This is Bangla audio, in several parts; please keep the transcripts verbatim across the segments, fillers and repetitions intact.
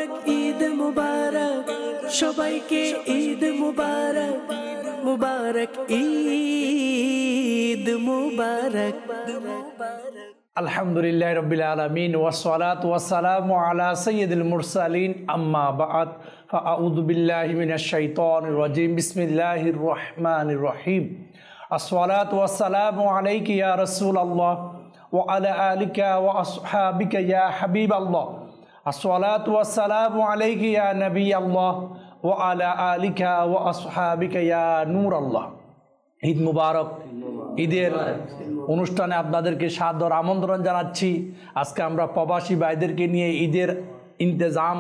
মোবারক ঈদ মুবারক সবাইকে ঈদ মুবারক মুবারক ঈদ মুবারক আলহামদুলিল্লাহ রাব্বিল আলামিন ওয়াসসালাতু ওয়াসসালামু আলা সাইয়্যিদিল মুরসালিন আম্মা বা'দ ফাআউযু বিল্লাহি মিনাশ শাইতানির রাজিম বিসমিল্লাহির রহমানির রহিম আসসালাতু ওয়াসসালামু আলাইকা ইয়া রাসূলুল্লাহ ওয়া আলা আলিকা ওয়া আসহাবিকা ইয়া হাবিবাল্লাহ আসসালাতু ওয়াসসালামু আলাইকা ইয়া নবিয়াল্লাহ ওয়া আলা আলিকা ওয়া আসহাবিকা ইয়া নূরাল্লাহ। ঈদ মুবারক। ঈদের অনুষ্ঠানে আপনাদেরকে সাদর আমন্ত্রণ জানাচ্ছি। আজকে আমরা প্রবাসী ভাইদেরকে নিয়ে ঈদের ইন্তেজাম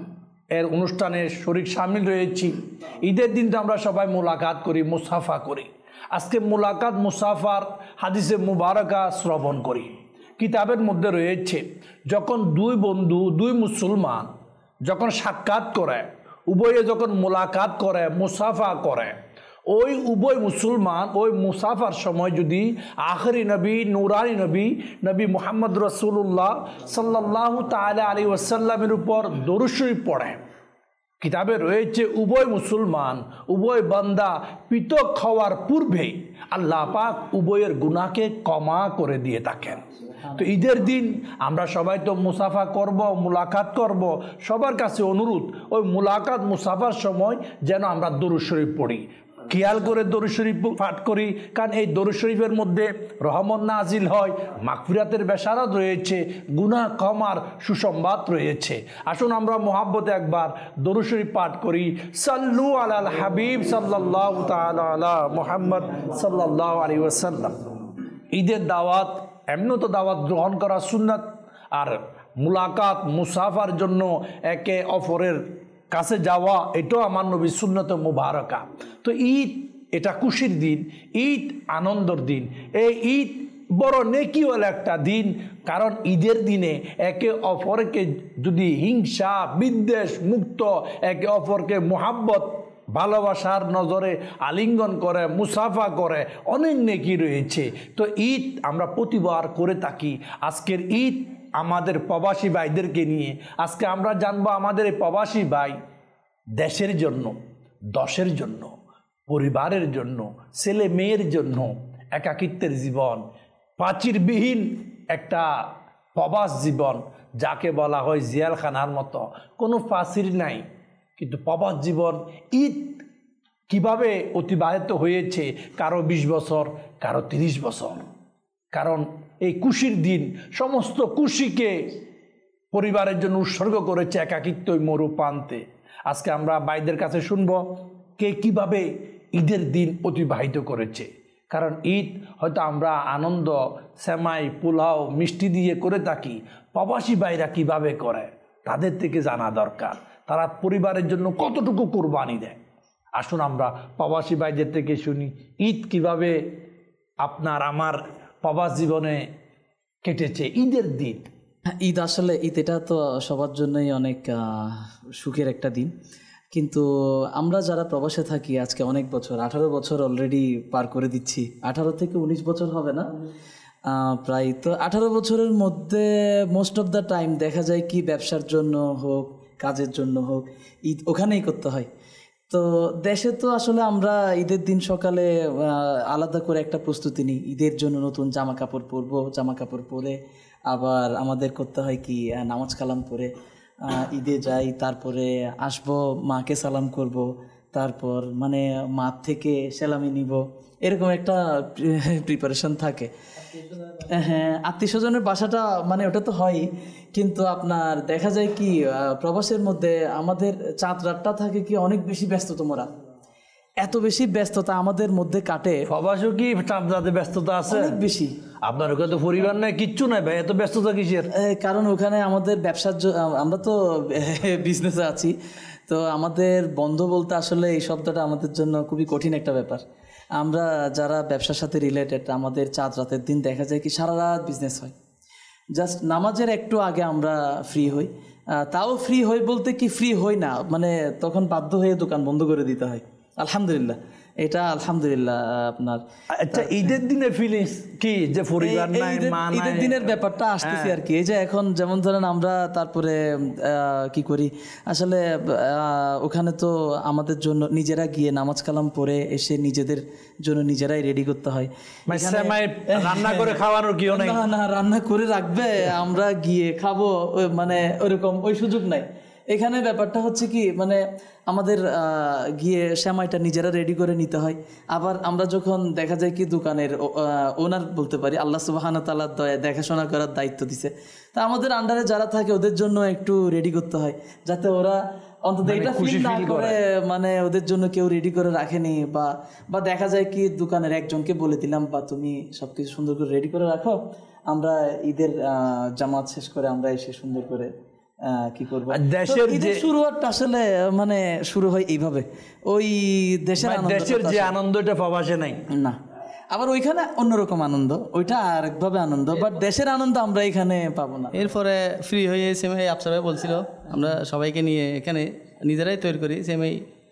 এর অনুষ্ঠানে শরীক শামিল রয়েছি। ঈদের দিন তো আমরা সবাই মোলাকাত করি, মুসাফা করি। আজকে মোলাকাত মুসাফার হাদিসে মুবারকা শ্রবণ করি। কিতাবের মধ্যে রয়েছে, যখন দুই বন্ধু দুই মুসলমান যখন সাক্ষাৎ করে, উভয়ে যখন মোলাকাত করে, মুসাফা করে, ওই উভয় মুসলমান ওই মুসাফার সময় যদি আখরি নবী নুরানি নবী নবী মুহাম্মদ রাসূলুল্লাহ সাল্লাল্লাহু তাআলা আলাইহি ওয়াসাল্লামের উপর দরুদ শরীফ পড়ে, কিতাবে রয়েছে উভয় মুসলমান উভয় বান্দা পৃথক হওয়ার পূর্বে আল্লাহ পাক উভয়ের গুনাহকে ক্ষমা করে দিয়ে থাকেন। তো ঈদের দিন আমরা সবাই তো মুসাফা করব, মুলাকাত করব। সবার কাছে অনুরোধ, ওই মুলাকাত মুসাফার সময় যেন আমরা দরুদ শরীফ পড়ি, খেয়াল করে দরুদ শরীফ পাঠ করি। কারণ এই দরুদ শরীফের মধ্যে রহমত নাজিল হয়, মাগফিরাতের বেশারত রয়েছে, গুনাহ ক্ষমার সুসংবাদ রয়েছে। আসুন আমরা মুহাব্বতে একবার দরুদ শরীফ পাঠ করি। সাল্লু আলাল হাবিব সাল্লাল্লাহু তাআলা আলা মুহাম্মদ সাল্লাল্লাহু আলাইহি ওয়াসাল্লাম। ঈদের দাওয়াত এমনি তো দাওয়াত গ্রহণ করা সুন্নাত, আর মুলাকাত মুসাফার জন্য একে অপরের কাছে যাওয়া এটাও আমার নবী সুন্নত মুবারকা। তো ঈদ এটা খুশির দিন, ঈদ আনন্দের দিন। এই ঈদ বড় নেকিওয়ালা একটা দিন, কারণ ঈদের দিনে একে অপরকে যদি হিংসা বিদ্বেষ মুক্ত একে অপরকে মোহাব্বত ভালোবাসার নজরে আলিঙ্গন করে, মুসাফা করে, অনেক নেকি রয়েছে। তো ঈদ আমরা প্রতিবার করে থাকি। আজকের ঈদ আমাদের প্রবাসী ভাইদেরকে নিয়ে আজকে আমরা জানবো আমাদের এই প্রবাসী ভাই দেশের জন্য, দশের জন্য, পরিবারের জন্য, ছেলে মেয়ের জন্য একাকিত্বের জীবন, প্রাচীরবিহীন একটা প্রবাস জীবন, যাকে বলা হয় জিয়ালখানার মতো, কোনো প্রাচীর নাই, কিন্তু প্রবাস জীবন। ঈদ কিভাবে অতিবাহিত হয়েছে, কারো বিশ বছর, কারো তিরিশ বছর। কারণ এই খুশির দিন সমস্ত খুশিকে পরিবারের জন্য উৎসর্গ করেছে একাকিত্ব মরু প্রান্তে। আজকে আমরা ভাইদের কাছে শুনব কে কিভাবে ঈদের দিন অতিবাহিত করেছে। কারণ ঈদ হয়তো আমরা আনন্দ সেমাই পোলাও মিষ্টি দিয়ে করে থাকি, প্রবাসী ভাইরা কিভাবে করে তাদের থেকে জানা দরকার, তারা পরিবারের জন্য কতটুকু কোরবানি দেয়। আসুন আমরা প্রবাসী ভাইদের থেকে শুনি ঈদ কিভাবে আপনার আমার প্রবাস জীবনে কেটেছে ঈদের দিন। ঈদ আসলে ঈদ এটা তো সবার জন্যই অনেক সুখের একটা দিন, কিন্তু আমরা যারা প্রবাসে থাকি আজকে অনেক বছর, আঠারো বছর অলরেডি পার করে দিচ্ছি, আঠারো থেকে উনিশ বছর হবে না প্রায়। তো আঠারো বছরের মধ্যে মোস্ট অফ দ্য টাইম দেখা যায় কি ব্যবসার জন্য হোক, কাজের জন্য হোক, ঈদ ওখানেই করতে হয়। তো দেশে তো আসলে আমরা ঈদের দিন সকালে আলাদা করে একটা প্রস্তুতি নিই, ঈদের জন্য নতুন জামা কাপড় পরবো, জামা কাপড় পরে আবার আমাদের করতে হয় কি নামাজ কালাম পরে ঈদে যাই, তারপরে আসবো, মাকে সালাম করব, তারপর মানে মা থেকে সেলামি নিব, এরকম একটা প্রিপারেশন থাকে। হ্যাঁ, আত্মীয় স্বজনের বাসাটা মানে ওটা তো হয়ই, কিন্তু আপনার দেখা যায় কি প্রবাসের মধ্যে আমাদের চাঁদ রাতটা থাকে কি অনেক বেশি ব্যস্ততম রাত, এত বেশি ব্যস্ততা আমাদের মধ্যে কাটে। প্রবাসও কি চাঁদ রাতে ব্যস্ততা আছে? অনেক বেশি। আপনার ওখানে তো পরিবার নাই, কিচ্ছু নাই ভাই, এত ব্যস্ততা কিসের? কারণ ওখানে আমাদের ব্যবসার, আমরা তো বিজনেসে আছি, তো আমাদের বন্ধ বলতে আসলে এই শব্দটা আমাদের জন্য খুবই কঠিন একটা ব্যাপার। আমরা যারা ব্যবসার সাথে রিলেটেড, আমাদের চাঁদ রাতের দিন দেখা যায় কি সারা রাত বিজনেস হয়, জাস্ট নামাজের একটু আগে আমরা ফ্রি হই, তাও ফ্রি হই বলতে কি ফ্রি হই না, মানে তখন বাধ্য হয়ে দোকান বন্ধ করে দিতে হয়। আলহামদুলিল্লাহ এটা আলহামদুলিল্লাহ আপনার আচ্ছা ঈদের দিনের ফিলিংস কি যে পরিবার নাই মা নাই ঈদের দিনের ব্যাপারটা আসতেছি আর কি এই যে এখন যেমন ধরেন আমরা তারপরে কি করি আসলে ওখানে তো আমাদের জন্য নিজেরা গিয়ে নামাজ কালাম পড়ে এসে নিজেদের জন্য নিজেরাই রেডি করতে হয় রান্না করে খাওয়ানোর কি নাই না না রান্না করে রাখবে আমরা গিয়ে খাবো মানে ওইরকম ওই সুযোগ নাই এখানে ব্যাপারটা হচ্ছে কি মানে আমাদের গিয়ে সেমাইটা নিজেরা রেডি করে নিতে হয় আবার আমরা যখন দেখা যায় কি দোকানের ওনার বলতে পারি আল্লাহ সুবহানাহু ওয়া তাআলার দয়া দেখাশোনা করার দায়িত্ব দিছে তা আমাদের আন্ডারে যারা থাকে ওদের জন্য একটু রেডি করতে হয় যাতে ওরা অন্তত এটা ফিল না করে মানে ওদের জন্য কেউ রেডি করে রাখেনি বা বা দেখা যায় কি দোকানের একজনকে বলে দিলাম বা তুমি সবকিছু সুন্দর করে রেডি করে রাখো আমরা ঈদের জামাত শেষ করে আমরা এসে সুন্দর করে কি করবো দেশের যে শুরুটা আসলে মানে শুরু হয় এইভাবে ওই দেশের দেশের যে আনন্দ এটা প্রবাসে নাই না আবার ওইখানে অন্যরকম আনন্দ ওইটা আরেকভাবে আনন্দ বাট দেশের আনন্দ আমরা এখানে পাবো না এরপরে ফ্রি হয়ে সেমাই আফসার ভাই বলছিল আমরা সবাইকে নিয়ে এখানে নিজেরাই তৈরি করি সেমাই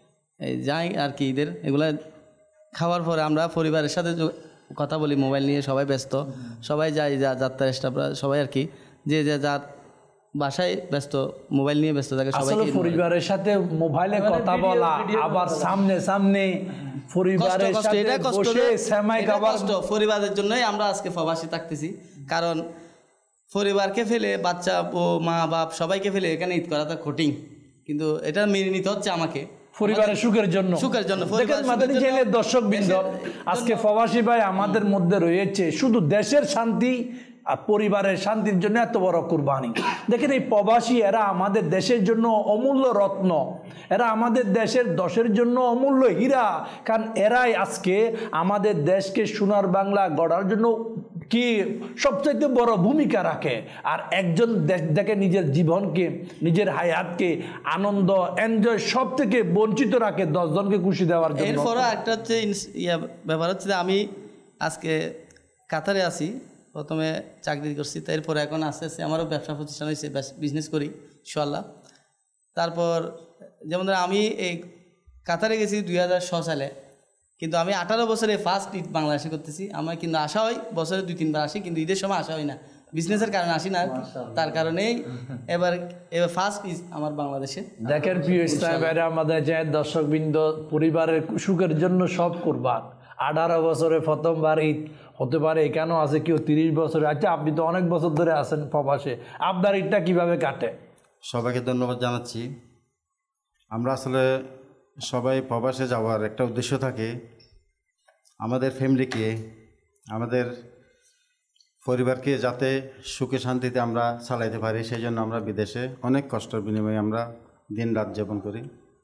যাই আর কি ঈদের এগুলা খাওয়ার পরে আমরা পরিবারের সাথে কথা বলি মোবাইল নিয়ে সবাই ব্যস্ত সবাই যায় যা যাত্রা স্টাফরা সবাই আর কি যে যে যার বাসায় ব্যস্ত মোবাইল নিয়ে ব্যস্ত থাকে সবাই পরিবারের সাথে মোবাইলে কথা বলা আবার সামনে সামনে পরিবারের সাথে বসে সেমাই খাবার পরিবারের জন্যই আমরা আজকে প্রবাসী থাকতেছি কারণ পরিবারকে ফেলে বাচ্চা ও মা বাপ সবাইকে ফেলে এখানে ঈদ করা তো কঠিন কিন্তু এটা মেনে নিতে হচ্ছে আমাকে পরিবারের সুখের জন্য সুখের জন্য দর্শক বৃন্দ আজকে প্রবাসী ভাই আমাদের মধ্যে রয়েছে শুধু দেশের শান্তি আর পরিবারের শান্তির জন্য এত বড় কুরবানি দেখেন এই প্রবাসী এরা আমাদের দেশের জন্য অমূল্য রত্ন এরা আমাদের দেশের দশের জন্য অমূল্য হীরা কারণ এরাই আজকে আমাদের দেশকে সোনার বাংলা গড়ার জন্য কি সবচেয়ে বড় ভূমিকা রাখে আর একজন দেশ দেখে নিজের জীবনকে নিজের হায়াতকে আনন্দ এনজয় সব থেকে বঞ্চিত রাখে দশজনকে খুশি দেওয়ার জন্য এরপরে একটা হচ্ছে ইয়া ব্যাপার হচ্ছে যে আমি আজকে কাতারে আছি প্রথমে চাকরি করছি তারপরে এখন আস্তে আস্তে আমারও ব্যবসা প্রতিষ্ঠান হয়েছে বিজনেস করি ইনশাআল্লাহ তারপর যেমন আমি এই কাতারে গেছি দুই হাজার ছ সালে কিন্তু আমি আঠারো বছরে ফার্স্ট ঈদ বাংলাদেশে করতেছি আমার কিন্তু আসা হয় বছরে দুই তিনবার আসি কিন্তু ঈদের সময় আসা হয় না বিজনেসের কারণে আসি না তার কারণেই এবার এবার ফার্স্ট ঈদ আমার বাংলাদেশে দেখেন প্রিয় ইসলাম ভাইরা আমাদের যে দর্শকবৃন্দ পরিবারের সুখের জন্য সব কুরবান আঠারো বছরে প্রথমবার ঈদ হতে পারে এখানেও আছে কেউ তিরিশ বছরে আচ্ছা আপনি তো অনেক বছর ধরে আছেন প্রবাসে আপনার ঈদটা কীভাবে কাটে সবাইকে ধন্যবাদ জানাচ্ছি আমরা আসলে সবাই প্রবাসে যাওয়ার একটা উদ্দেশ্য থাকে আমাদের ফ্যামিলিকে আমাদের পরিবারকে যাতে সুখে শান্তিতে আমরা চালাইতে পারি সেই জন্য আমরা বিদেশে অনেক কষ্টের বিনিময়ে আমরা দিন রাত যাপন করি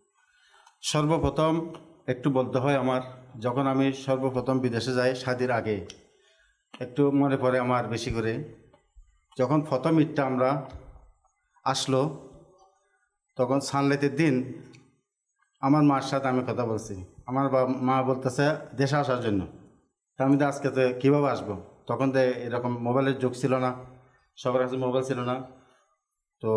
সর্বপ্রথম একটু বলতে হয় আমার যখন আমি সর্বপ্রথম বিদেশে যাই শাদির আগে একটু মনে পড়ে আমার বেশি করে যখন প্রথম ঈদটা আমরা আসলো তখন সানলাইটের দিন আমার মার সাথে আমি কথা বলছি আমার মা বলতেছে দেশে আসার জন্য তা আমি তো আজকে তো কীভাবে আসবো তখন তো এরকম মোবাইলের যুগ ছিল না সবার কাছে মোবাইল ছিল না তো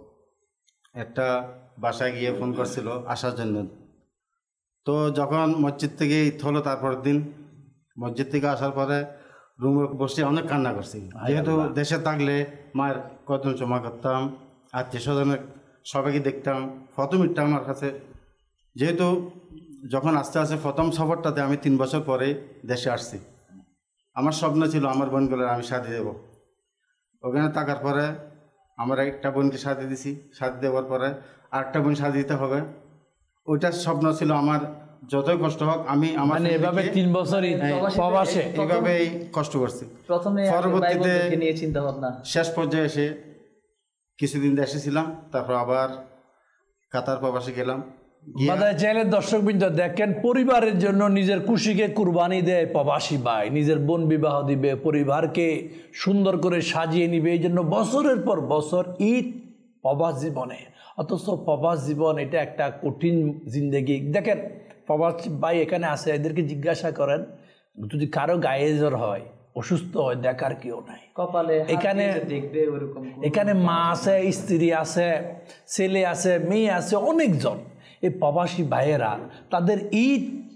একটা বাসায় গিয়ে ফোন করছিল আসার জন্য তো যখন মসজিদ থেকে ঈদ হলো তারপরের দিন মসজিদ থেকে আসার পরে রুমে বসে অনেক কান্না করছি যেহেতু দেশে থাকলে মায়ের কদম জমা করতাম আত্মীয় স্বজনের সবাইকে দেখতাম প্রথম ঈদটা আমার কাছে যেহেতু যখন আস্তে আস্তে প্রথম সফরটাতে আমি তিন বছর পরে দেশে আসছি আমার স্বপ্ন ছিল আমার বোনগুলোর আমি শাদি দেব ওখানে থাকার পরে আমার একটা বোনকে শাদি দিছি শাদি দেওয়ার পরে আরেকটা বোন শাদি দিতে হবে ওইটার স্বপ্ন ছিল আমার যতই কষ্ট হোক আমি আমার এভাবে তিন বছর প্রবাসে এইভাবেই কষ্ট করছি প্রথমে পরবর্তীতে নিয়ে চিন্তা ভাবনা শেষ পর্যায়ে এসে কিছুদিন দেশে ছিলাম তারপর আবার কাতার প্রবাসে গেলাম চ্যানেলের দর্শকবৃন্দ দেখেন পরিবারের জন্য নিজের খুশিকে কুরবানি দেয় প্রবাসী ভাই নিজের বোন বিবাহ দিবে পরিবারকে সুন্দর করে সাজিয়ে নিবে এই জন্য বছরের পর বছর ঈদ প্রবাস জীবনে অথচ প্রবাস জীবন এটা একটা কঠিন জিন্দেগি দেখেন প্রবাসী ভাই এখানে আসে এদেরকে জিজ্ঞাসা করেন যদি কারো গায়ে জ্বর হয় অসুস্থ হয় দেখার কেউ নাই কপালে এখানে দেখবে ওরকম এখানে মা আছে স্ত্রী আছে ছেলে আছে মেয়ে আছে অনেকজন এই প্রবাসী ভাইয়েরা তাদের ঈদ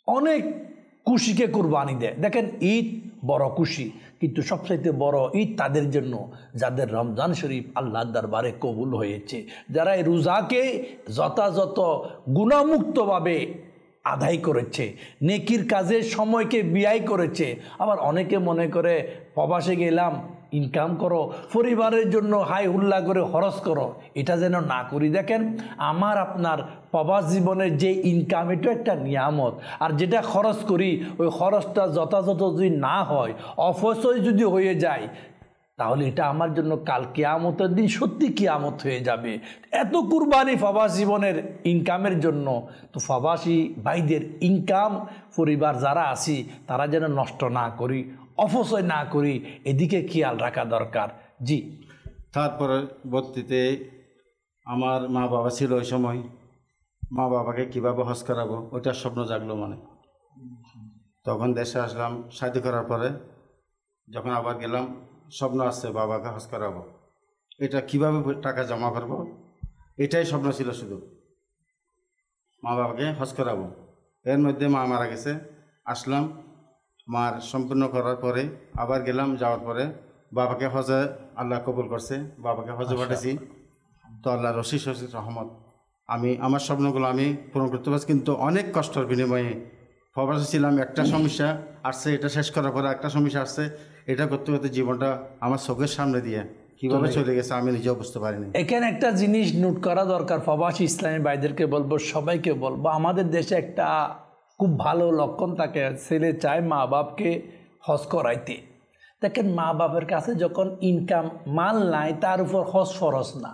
অনেক খুশিকে কুরবানি দেয়। দেখেন ঈদ বড় খুশি, কিন্তু সবচাইতে বড় ঈদ তাদের জন্য যাদের রমজান শরীফ আল্লাহর দরবারে কবুল হয়েছে, যারা এই রোজাকে যথাযথ গুণামুক্তভাবে আদায় করেছে, নেকির কাজে সময়কে ব্যয় করেছে। আবার অনেকে মনে করে প্রবাসে গেলাম ইনকাম করো, পরিবারের জন্য হাই হুল্লা করে খরচ করো, এটা যেন না করি। দেখেন আমার আপনার প্রবাস জীবনের যে ইনকাম, এটা একটা নিয়ামত। আর যেটা খরচ করি ওই খরচটা যথাযথ যদি না হয়, অপচয় যদি হয়ে যায়, তাহলে এটা আমার জন্য কাল কিয়ামতের দিন সত্যি কিয়ামত হয়ে যাবে। এত কুরবানি প্রবাস জীবনের ইনকামের জন্য। তো প্রবাসী ভাইদের ইনকাম পরিবার যারা আছি তারা যেন নষ্ট না করি, অপচয় না করি, এদিকে খেয়াল রাখা দরকার। জি। তারপরে বর্তিতে আমার মা বাবা ছিল ওই সময়, মা বাবাকে কীভাবে হজ করাবো ওইটার স্বপ্ন জাগলো মনে। তখন দেশে আসলাম শাদি করার পরে, যখন আবার গেলাম স্বপ্ন আসছে বাবাকে হজ করাবো, এটা কিভাবে টাকা জমা করব, এটাই স্বপ্ন ছিল শুধু, মা বাবাকে হজ করাবো। এর মধ্যে মা মারা গেছে, আসলাম মার সম্পূর্ণ করার পরে আবার গেলাম, যাওয়ার পরে বাবাকে হজে আল্লাহ কবুল করছে, বাবাকে হজে পাঠাইছি। তো আল্লাহ রশিদ রশিদ রহমত আমি আমার স্বপ্নগুলো আমি পূরণ করতে পারছি, কিন্তু অনেক কষ্টের বিনিময়ে। প্রবাসে ছিলাম, একটা সমস্যা আসছে, এটা শেষ করার পরে একটা সমস্যা আসছে, এটা করতে করতে জীবনটা আমার চোখের সামনে দিয়ে কীভাবে চলে গেছে আমি নিজেও বুঝতে পারিনি। এখানে একটা জিনিস নোট করা দরকার, প্রবাসী ইসলামী ভাইদেরকে বলবো, সবাইকে বলবো, আমাদের দেশে একটা খুব ভালো লক্ষণ থাকে, ছেলে চায় মা বাপকে হজ করাইতে। দেখেন মা বাপের কাছে যখন ইনকাম মাল নাই, তার উপর হজ ফরজ না।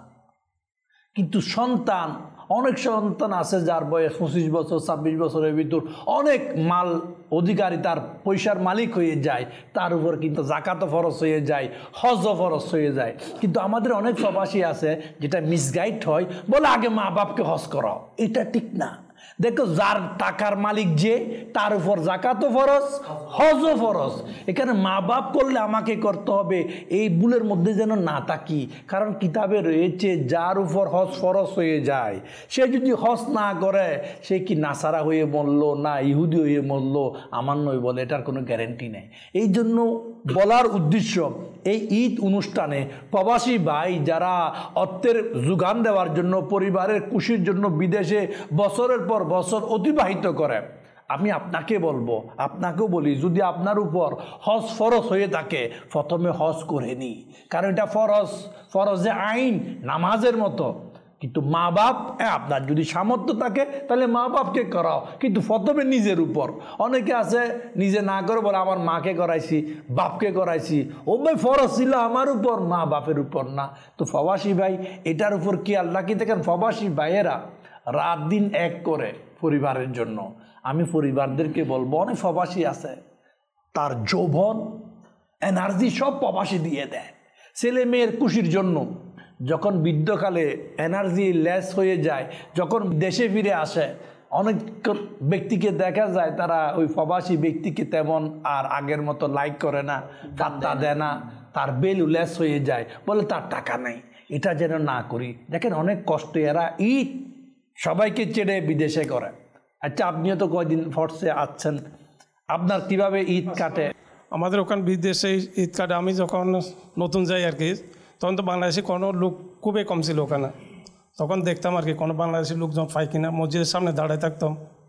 কিন্তু সন্তান, অনেক সন্তান আছে যার বয়স পঁচিশ বছর ছাব্বিশ বছরের ভিতর অনেক মাল অধিকারী, তার পয়সার মালিক হয়ে যায়, তার উপর কিন্তু জাকাতও ফরজ হয়ে যায়, হজও ফরজ হয়ে যায়। কিন্তু আমাদের অনেক প্রবাসী আছে যেটা মিসগাইড হয়, বলে আগে মা বাপকে হজ করাও। এটা ঠিক না। দেখো যার টাকার মালিক যে, তার উপর জাকাতও ফরজ, হজও ফরজ। এখানে মা বাপ করলে আমাকে করতে হবে, এই ভুলের মধ্যে যেন না থাকি। কারণ কিতাবে রয়েছে যার উপর হজ ফরজ হয়ে যায়, সে যদি হজ না করে সে কি নাসারা হয়ে মরলো না ইহুদি হয়ে মরলো আমার নয় বলে, এটার কোনো গ্যারেন্টি নেই। এই জন্য বলার উদ্দেশ্য, এই ঈদ অনুষ্ঠানে প্রবাসী ভাই যারা অর্থের যোগান দেওয়ার জন্য, পরিবারের খুশির জন্য বিদেশে বছরের পর বছর অতিবাহিত করে, আমি আপনাকে বলবো, আপনাকেও বলি, যদি আপনার উপর হজ ফরজ হয়ে থাকে প্রথমে হজ করে নি। কারণ এটা ফরজ, ফরজে আইন, নামাজের মতো। কিন্তু মা বাপ, আপনার যদি সামর্থ্য থাকে তাহলে মা বাপকে করাও, কিন্তু প্রথমে নিজের উপর। অনেকে আছে নিজে না করে বলে আমার মাকে করাইছি, বাপকে করাইছি, ও ভাই ফরজ ছিল আমার উপর, মা বাপের উপর না। তো প্রবাসী ভাই এটার উপর কি আল্লাহ কি দেখেন, প্রবাসী ভাইয়েরা রাত দিন এক করে পরিবারের জন্য। আমি পরিবারদেরকে বলবো, অনেক প্রবাসী আছে তার যৌবন এনার্জি সব প্রবাসী দিয়ে দেয় ছেলে মেয়ের খুশির জন্য। যখন বৃদ্ধকালে এনার্জি লেস হয়ে যায়, যখন দেশে ফিরে আসে, অনেক ব্যক্তিকে দেখা যায় তারা ওই প্রবাসী ব্যক্তিকে তেমন আর আগের মতো লাইক করে না, পাত্তা দেয় না, তার ভ্যালু লেস হয়ে যায়, বলে তার টাকা নেই। এটা যেন না করি। দেখেন অনেক কষ্ট, এরা ঈদ সবাইকে ছেড়ে বিদেশে করে। আচ্ছা আপনিও তো কয়দিন ফোর্সে আছেন, আপনার কিভাবে ঈদ কাটে? আমাদের ওখানে বিদেশে ঈদ কাটে। আমি যখন নতুন যাই আর কি, তখন তো বাংলাদেশি কোনো লোক খুবই কম ছিল ওখানে। তখন দেখতাম আর কি কোনো বাংলাদেশি লোকজন পাই কিনা, মসজিদের সামনে দাঁড়ায় থাকতাম।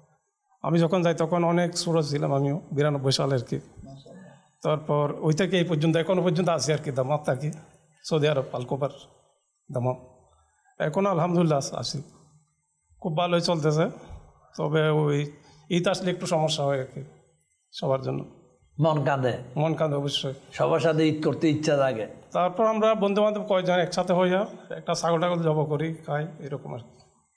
আমি যখন যাই তখন অনেক ছোটো ছিলাম, আমিও বিরানব্বই সালে আর কি। তারপর ওই থেকে এই পর্যন্ত এখনও পর্যন্ত আছি আর কি, দামাত থাকি সৌদি আরব আলকোবার দামাম। এখন আলহামদুলিল্লাহ আছি, খুব ভালোই চলতেছে। তবে ওই ঈদ আসলে একটু সমস্যা হয় আর কি সবার জন্য, মন কাঁদে, মন কাঁদে অবশ্যই, সবার সাথে ঈদ করতে ইচ্ছা লাগে। তারপর আমরা বন্ধু বান্ধব কয়েকজন একসাথে হইয়া একটা ছাগল টাগল জব করি, খাই, এরকম আর কি।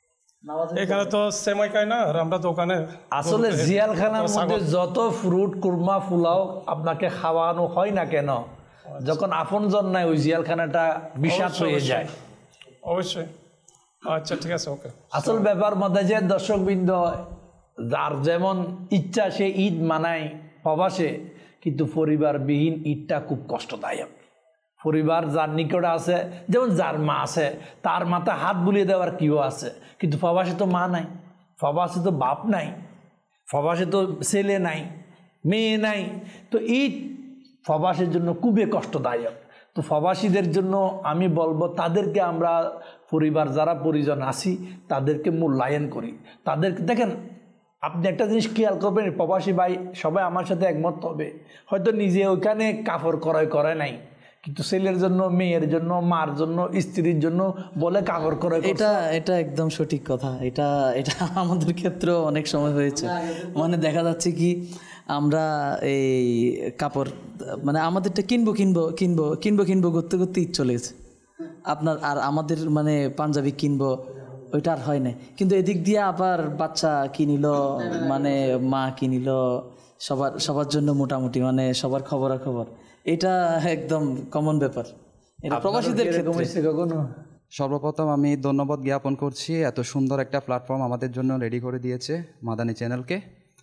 এখানে তো সেমাই খাই না, আর আমরা তো ওখানে আসলে জিয়ালখানার মধ্যে যত ফ্রুট কুরমা ফুলাও আপনাকে খাওয়ানো হয় না কেন, যখন আপনজন নাই ওই জিয়ালখানাটা বিষাদ হয়ে যায়। অবশ্যই। আচ্ছা ঠিক আছে, ওকে। আসল ব্যাপার মধ্যে যে দর্শকবৃন্দ, যার যেমন ইচ্ছা সে ঈদ মানায় প্রবাসে, কিন্তু পরিবারবিহীন ঈদটা খুব কষ্টদায়ক। পরিবার যার নিকটে আছে, যেমন যার মা আছে তার মাথায় হাত বুলিয়ে দেওয়ার কেউ আছে, কিন্তু প্রবাসে তো মা নাই, প্রবাসে তো বাপ নাই। প্রবাসে তো ছেলে নাই, মেয়ে নাই, তো এই প্রবাসের জন্য খুবই কষ্টদায়ক। তো প্রবাসীদের জন্য আমি বলবো তাদেরকে আমরা পরিবার যারা পরিজন আছি তাদেরকে মূল্যায়ন করি। তাদেরকে দেখেন, আপনি একটা জিনিস খেয়াল করবেন, প্রবাসী ভাই সবাই আমার সাথে একমত হবে, হয়তো নিজে ওইখানে কাপড় ক্রয় করে নাই, কিন্তু ছেলের জন্য, মেয়ের জন্য, মার জন্য, স্ত্রীর জন্য বলে কাপড় ক্রয় করছে। এটা এটা একদম সঠিক কথা। এটা এটা আমাদের ক্ষেত্রেও অনেক সময় হয়েছে। মানে দেখা যাচ্ছে কি আমরা এই কাপড় মানে আমাদেরটা কিনবো কিনবো কিনবো কিনবো কিনবো করতে করতে ঈদ চলে গেছে আপনার, আর আমাদের মানে পাঞ্জাবি কিনবো ওইটা আর হয় না। কিন্তু এদিক দিয়ে আবার বাচ্চা কিনিল, মানে মা কিনিল, সবার সবার জন্য মোটামুটি মানে সবার খবরাখবর, এটা একদম কমন ব্যাপার। এটা প্রবাসীদের ক্ষেত্রে কখনো। সর্বপ্রথম আমি ধন্যবাদ জ্ঞাপন করছি এত সুন্দর একটা প্ল্যাটফর্ম আমাদের জন্য রেডি করে দিয়েছে মাদানী চ্যানেলকে।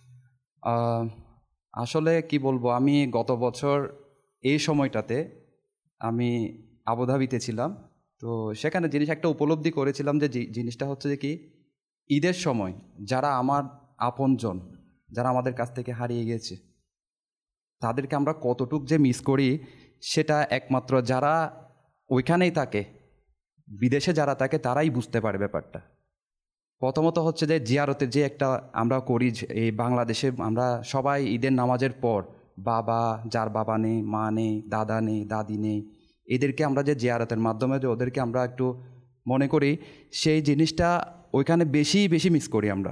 আসলে কি বলবো, আমি গত বছর এই সময়টাতে আমি আবুধাবিতে ছিলাম, তো সেখানে জিনিস একটা উপলব্ধি করেছিলাম যে জিনিসটা হচ্ছে যে কি ঈদের সময় যারা আমার আপনজন, যারা আমাদের কাছ থেকে হারিয়ে গেছে, তাদেরকে আমরা কতটুক যে মিস করি সেটা একমাত্র যারা ওইখানেই থাকে, বিদেশে যারা থাকে তারাই বুঝতে পারে ব্যাপারটা। প্রথমত হচ্ছে যে জিয়ারতের যে একটা আমরা করি এই বাংলাদেশে, আমরা সবাই ঈদের নামাজের পর বাবা, যার বাবা নেই, মা নেই, দাদা নেই, দাদি নেই, এদেরকে আমরা যে জিয়ারতের মাধ্যমে যে ওদেরকে আমরা একটু মনে করি, সেই জিনিসটা ওইখানে বেশি বেশি মিস করি আমরা।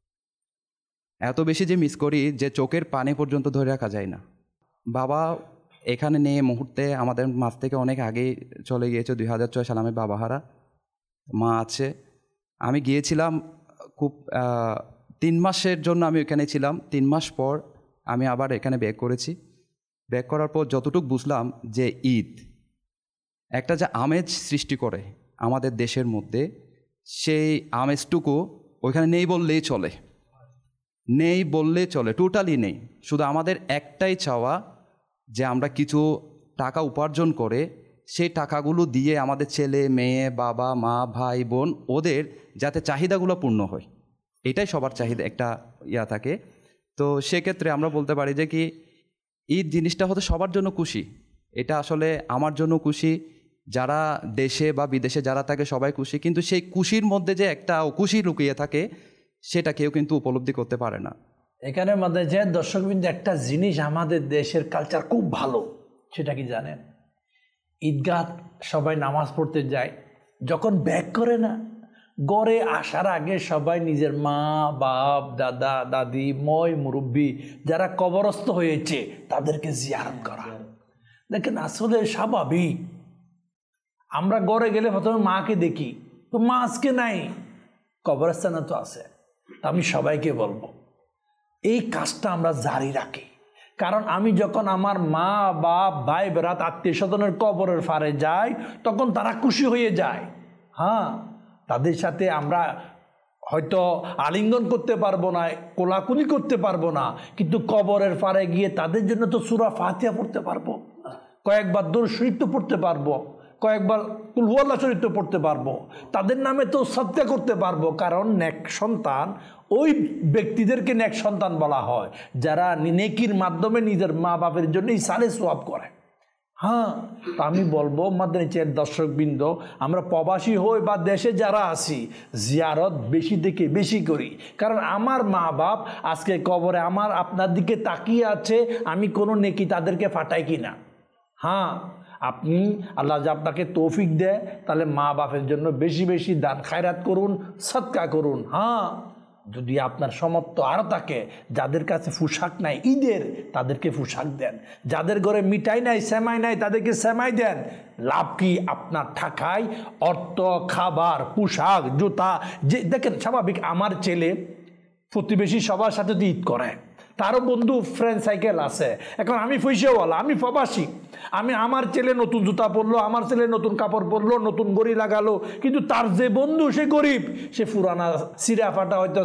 এত বেশি যে মিস করি যে চোখের পানি পর্যন্ত ধরে রাখা যায় না। বাবা এখানে নেই মুহূর্তে, আমাদের মাঝ থেকে অনেক আগে চলে গিয়েছে, দুই হাজার ছয় সালে আমি বাবা হারা। মা আছে, আমি গিয়েছিলাম খুব তিন মাসের জন্য আমি ওইখানে ছিলাম। তিন মাস পর আমি আবার এখানে ব্যাক করেছি। ব্যাক করার পর যতটুকু বুঝলাম যে ঈদ একটা যে আমেজ সৃষ্টি করে আমাদের দেশের মধ্যে, সেই আমেজটুকু ওইখানে নেই বললেই চলে, নেই বললেই চলে, টোটালি নেই। শুধু আমাদের একটাই চাওয়া যে আমরা কিছু টাকা উপার্জন করে সেই টাকাগুলো দিয়ে আমাদের ছেলে মেয়ে, বাবা মা, ভাই বোন, ওদের যাতে চাহিদাগুলো পূর্ণ হয়, এটাই সবার চাহিদা একটা ইয়া থাকে। তো সেক্ষেত্রে আমরা বলতে পারি যে কি ঈদ জিনিসটা হতে সবার জন্য খুশি। এটা আসলে আমার জন্য খুশি, যারা দেশে বা বিদেশে যারা থাকে সবাই খুশি, কিন্তু সেই খুশির মধ্যে যে একটা অখুশি লুকিয়ে থাকে সেটা কেউ কিন্তু উপলব্ধি করতে পারে না। এখানে মধ্যে যে দর্শকবৃন্দ, একটা জিনিস আমাদের দেশের কালচার খুব ভালো, সেটা কি জানেন? ঈদগাহ সবাই নামাজ পড়তে যায়, যখন ব্যাক করে না, গড়ে আসার আগে সবাই নিজের মা, বাপ, দাদা, দাদি, ময়, মুরব্বী যারা কবরস্থ হয়েছে তাদেরকে জিয়ারত করা। দেখেন আসলে স্বাভাবিক, আমরা গড়ে গেলে প্রথমে মাকে দেখি, তো মা আজকে নাই, কবরস্থানে তো আছে। আমি সবাইকে বলবো এই কাজটা আমরা জারি রাখি, কারণ আমি যখন আমার মা, বাপ, ভাই, বেরাত, আত্মীয় স্বজনের কবরের ফারে যাই, তখন তারা খুশি হয়ে যায়। হ্যাঁ, তাদের সাথে আমরা হয়তো আলিঙ্গন করতে পারবো না, কোলাকুলি করতে পারবো না, কিন্তু কবরের ফারে গিয়ে তাদের জন্য তো সূরা ফাতিহা পড়তে পারবো, কয়েকবার দরুদ শরীফ তো পড়তে পারবো, কয়েকবার কুল হুয়াল্লাহ শরীফ তো পড়তে পারবো, তাদের নামে তো সাদকা করতে পারবো। কারণ নেক সন্তান, ওই ব্যক্তিদেরকে নেক সন্তান বলা হয় যারা নেকির মাধ্যমে নিজের মা বাপের জন্য ইসালে সোয়াব করে। হ্যাঁ, তো আমি বলবো মাদানী চ্যানেল দর্শকবৃন্দ, আমরা প্রবাসী হই বা দেশে যারা আছি, জিয়ারত বেশি থেকে বেশি করি। কারণ আমার মা বাপ আজকে কবরে আমার আপনার দিকে তাকিয়ে আছে, আমি কোনো নেকি তাদেরকে ফাটাই কি না? হ্যাঁ, আপনি আল্লাহ যে আপনাকে তৌফিক দেয়, তাহলে মা বাপের জন্য বেশি বেশি দান খায়রাত করুন, সদকা করুন। হ্যাঁ, যদি আপনার সমর্থ আরও থাকে, যাদের কাছে পোশাক নাই ঈদের, তাদেরকে পোশাক দেন, যাদের ঘরে মিঠাই নাই, সেমাই নাই, তাদেরকে সেমাই দেন। লাভ কি? আপনার টাকায় অর্থ, খাবার, পোশাক, জুতা, যে দেখেন স্বাভাবিক আমার ছেলে প্রতিবেশী সবার সাথে তো ঈদ করে, তারও বন্ধু ফ্রেন্ড সাইকেল আছে। এখন আমি পয়সাওয়ালা, আমি প্রবাসী, আমি আমার ছেলে নতুন জুতা পরলো, আমার ছেলে নতুন কাপড় পরলো, নতুন গড়ি লাগালো, কিন্তু তার যে বন্ধু সে গরিব, সে পুরানা সিরা ফাটা হয়তো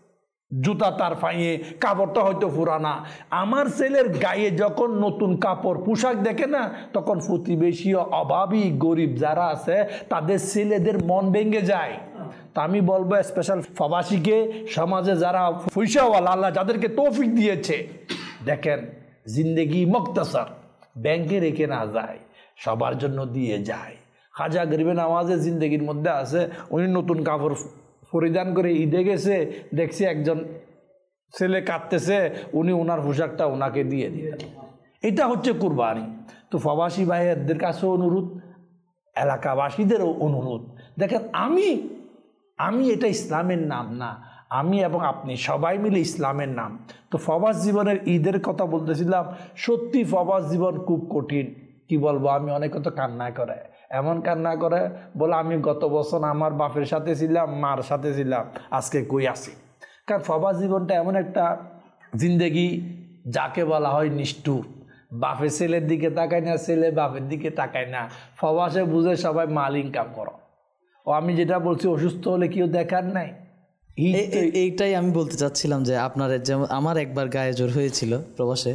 জুতা তার পাইয়ে, কাপড়টা হয়তো পুরানা। আমার ছেলের গায়ে যখন নতুন কাপড় পোশাক দেখে না, তখন প্রতিবেশী অভাবী গরিব যারা আছে তাদের ছেলেদের মন ভেঙে যায়। তা আমি বলবো স্পেশাল প্রবাসীকে, সমাজে যারা পয়সাওয়ালা আল্লাহ যাদেরকে তৌফিক দিয়েছে, দেখেন জিন্দেগি মুক্তাসার, ব্যাংকে রেখে না যায়, সবার জন্য দিয়ে যায়। খাজা গরিবে নামাজের জিন্দেগির মধ্যে আছে, উনি নতুন কাপড় পরিধান করে ঈদে গেছে, দেখছি একজন ছেলে কাঁদতেছে, উনি ওনার পোশাকটা ওনাকে দিয়ে দিলেন। এটা হচ্ছে কুরবানি। তো প্রবাসী ভাইয়েরদের কাছেও অনুরোধ, এলাকাবাসীদেরও অনুরোধ, দেখেন আমি আমি এটা ইসলামের নাম না, আমি এবং আপনি সবাই মিলে ইসলামের নাম। তো প্রবাস জীবনের ঈদের কথা বলতেছিলাম, সত্যি প্রবাস জীবন খুব কঠিন। কি বলবো, আমি অনেক কত কান্না করে, এমন কান্না করে বলে আমি গত বছর আমার বাপের সাথে ছিলাম, মার সাথে ছিলাম, আজকে কই আছি। কারণ প্রবাস জীবনটা এমন একটা জিন্দেগি যাকে বলা হয় নিষ্ঠুর। বাপের ছেলের দিকে তাকায় না, ছেলে বাপের দিকে তাকায় না। প্রবাসে বুঝে সবাই মাল ইনকাম করো। ও আমি যেটা বলছি, অসুস্থ হলে কেউ দেখার নাই। এইটাই আমি বলতে চাচ্ছিলাম যে আপনার যেমন আমার একবার গায়ে জ্বর হয়েছিল প্রবাসে,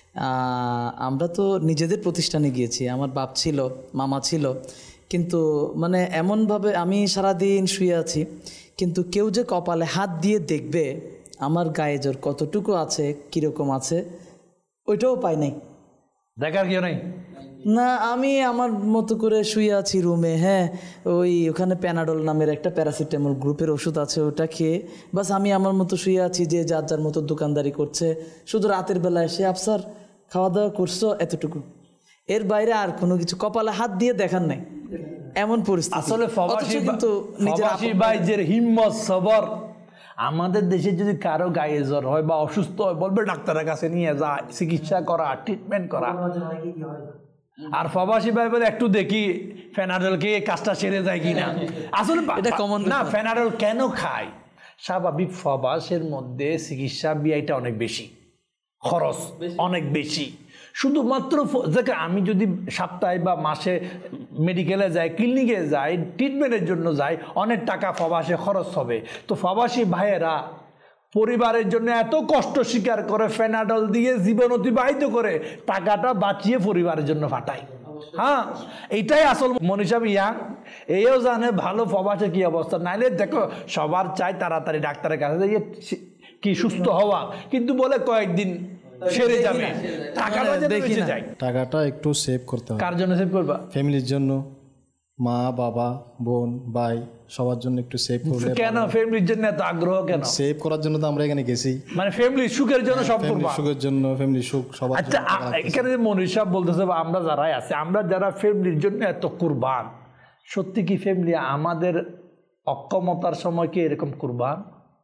আমরা তো নিজেদের প্রতিষ্ঠানে গিয়েছি, আমার বাপ ছিল, মামা ছিল, কিন্তু মানে এমনভাবে আমি সারাদিন শুয়ে আছি, কিন্তু কেউ যে কপালে হাত দিয়ে দেখবে আমার গায়ে জ্বর কতটুকু আছে, কীরকম আছে, ওইটাও পাই নাই, দেখার কেউ নাই। না, আমি আমার মতো করে শুয়ে আছি রুমে। হ্যাঁ, ওই ওখানে প্যানাডল নামের একটা প্যারাসিটামল গ্রুপের ওষুধ আছে, ওটা খেয়ে বাস আমি আমার মতো শুয়ে আছি, যে যার যার মতো দোকানদারি করছে। শুধু রাতের বেলা এসে আফসার খাওয়া দাওয়া করছো, এতটুকু, এর বাইরে আর কোনো কিছু কপালে হাত দিয়ে দেখার নাই, এমন পরিস্থিতি। আসলে প্রবাসী কিন্তু প্রবাসী ভাইদের হিম্মত সবর। আমাদের দেশে যদি কারো গায়ে জ্বর হয় বা অসুস্থ হয়, বলবে ডাক্তারের কাছে নিয়ে যা, চিকিৎসা করা, ট্রিটমেন্ট করা। আর প্রবাসী ভাই বলে একটু দেখি ফেনাডল খেয়ে কাজটা সেরে যায় কিনা। আসলে এটা কমন না, ফেনাডল কেন খায়? স্বাভাবিক প্রবাসের মধ্যে চিকিৎসা ব্যয়টা অনেক বেশি, খরচ অনেক বেশি। শুধুমাত্র দেখে আমি যদি সপ্তাহে বা মাসে মেডিকেলে যাই, ক্লিনিকে যাই, ট্রিটমেন্টের জন্য যাই, অনেক টাকা প্রবাসে খরচ হবে। তো প্রবাসী ভাইয়েরা পরিবারের জন্য এত কষ্ট স্বীকার করে, ফেনাডল দিয়ে জীবন অতিবাহিত করে টাকাটা বাঁচিয়ে পরিবারের জন্য পাঠায়। হ্যাঁ, এইটাই আসল মনীষা ইয়াং এও জানে ভালো প্রবাসে কি অবস্থা। নাইলে দেখো সবার চাই তাড়াতাড়ি ডাক্তারের কাছে যাইয়ে কি সুস্থ হওয়া, কিন্তু বলে কয়েকদিন সেরে যাবে, টাকাটা বেঁচে যায়। টাকাটা একটু সেভ করতে হবে। কার জন্য সেভ করবা? ফ্যামিলির জন্য, মা বাবা বোন ভাই সবার জন্য একটু সেভ করলে। কেন ফ্যামিলির জন্য এত আগ্রহ কেন? সেভ করার জন্য তো আমরা এখানে গেছি, মানে ফ্যামিলির সুখের জন্য সব করবা। সুখের জন্য, ফ্যামিলির সুখ সবার জন্য। আচ্ছা, এখানে যে মনীষা বলতেছে আমরা যারাই আছে, আমরা যারা ফ্যামিলির জন্য এত কুরবান, সত্যি কি ফ্যামিলি আমাদের অক্ষমতার সময় কি এরকম কুরবান?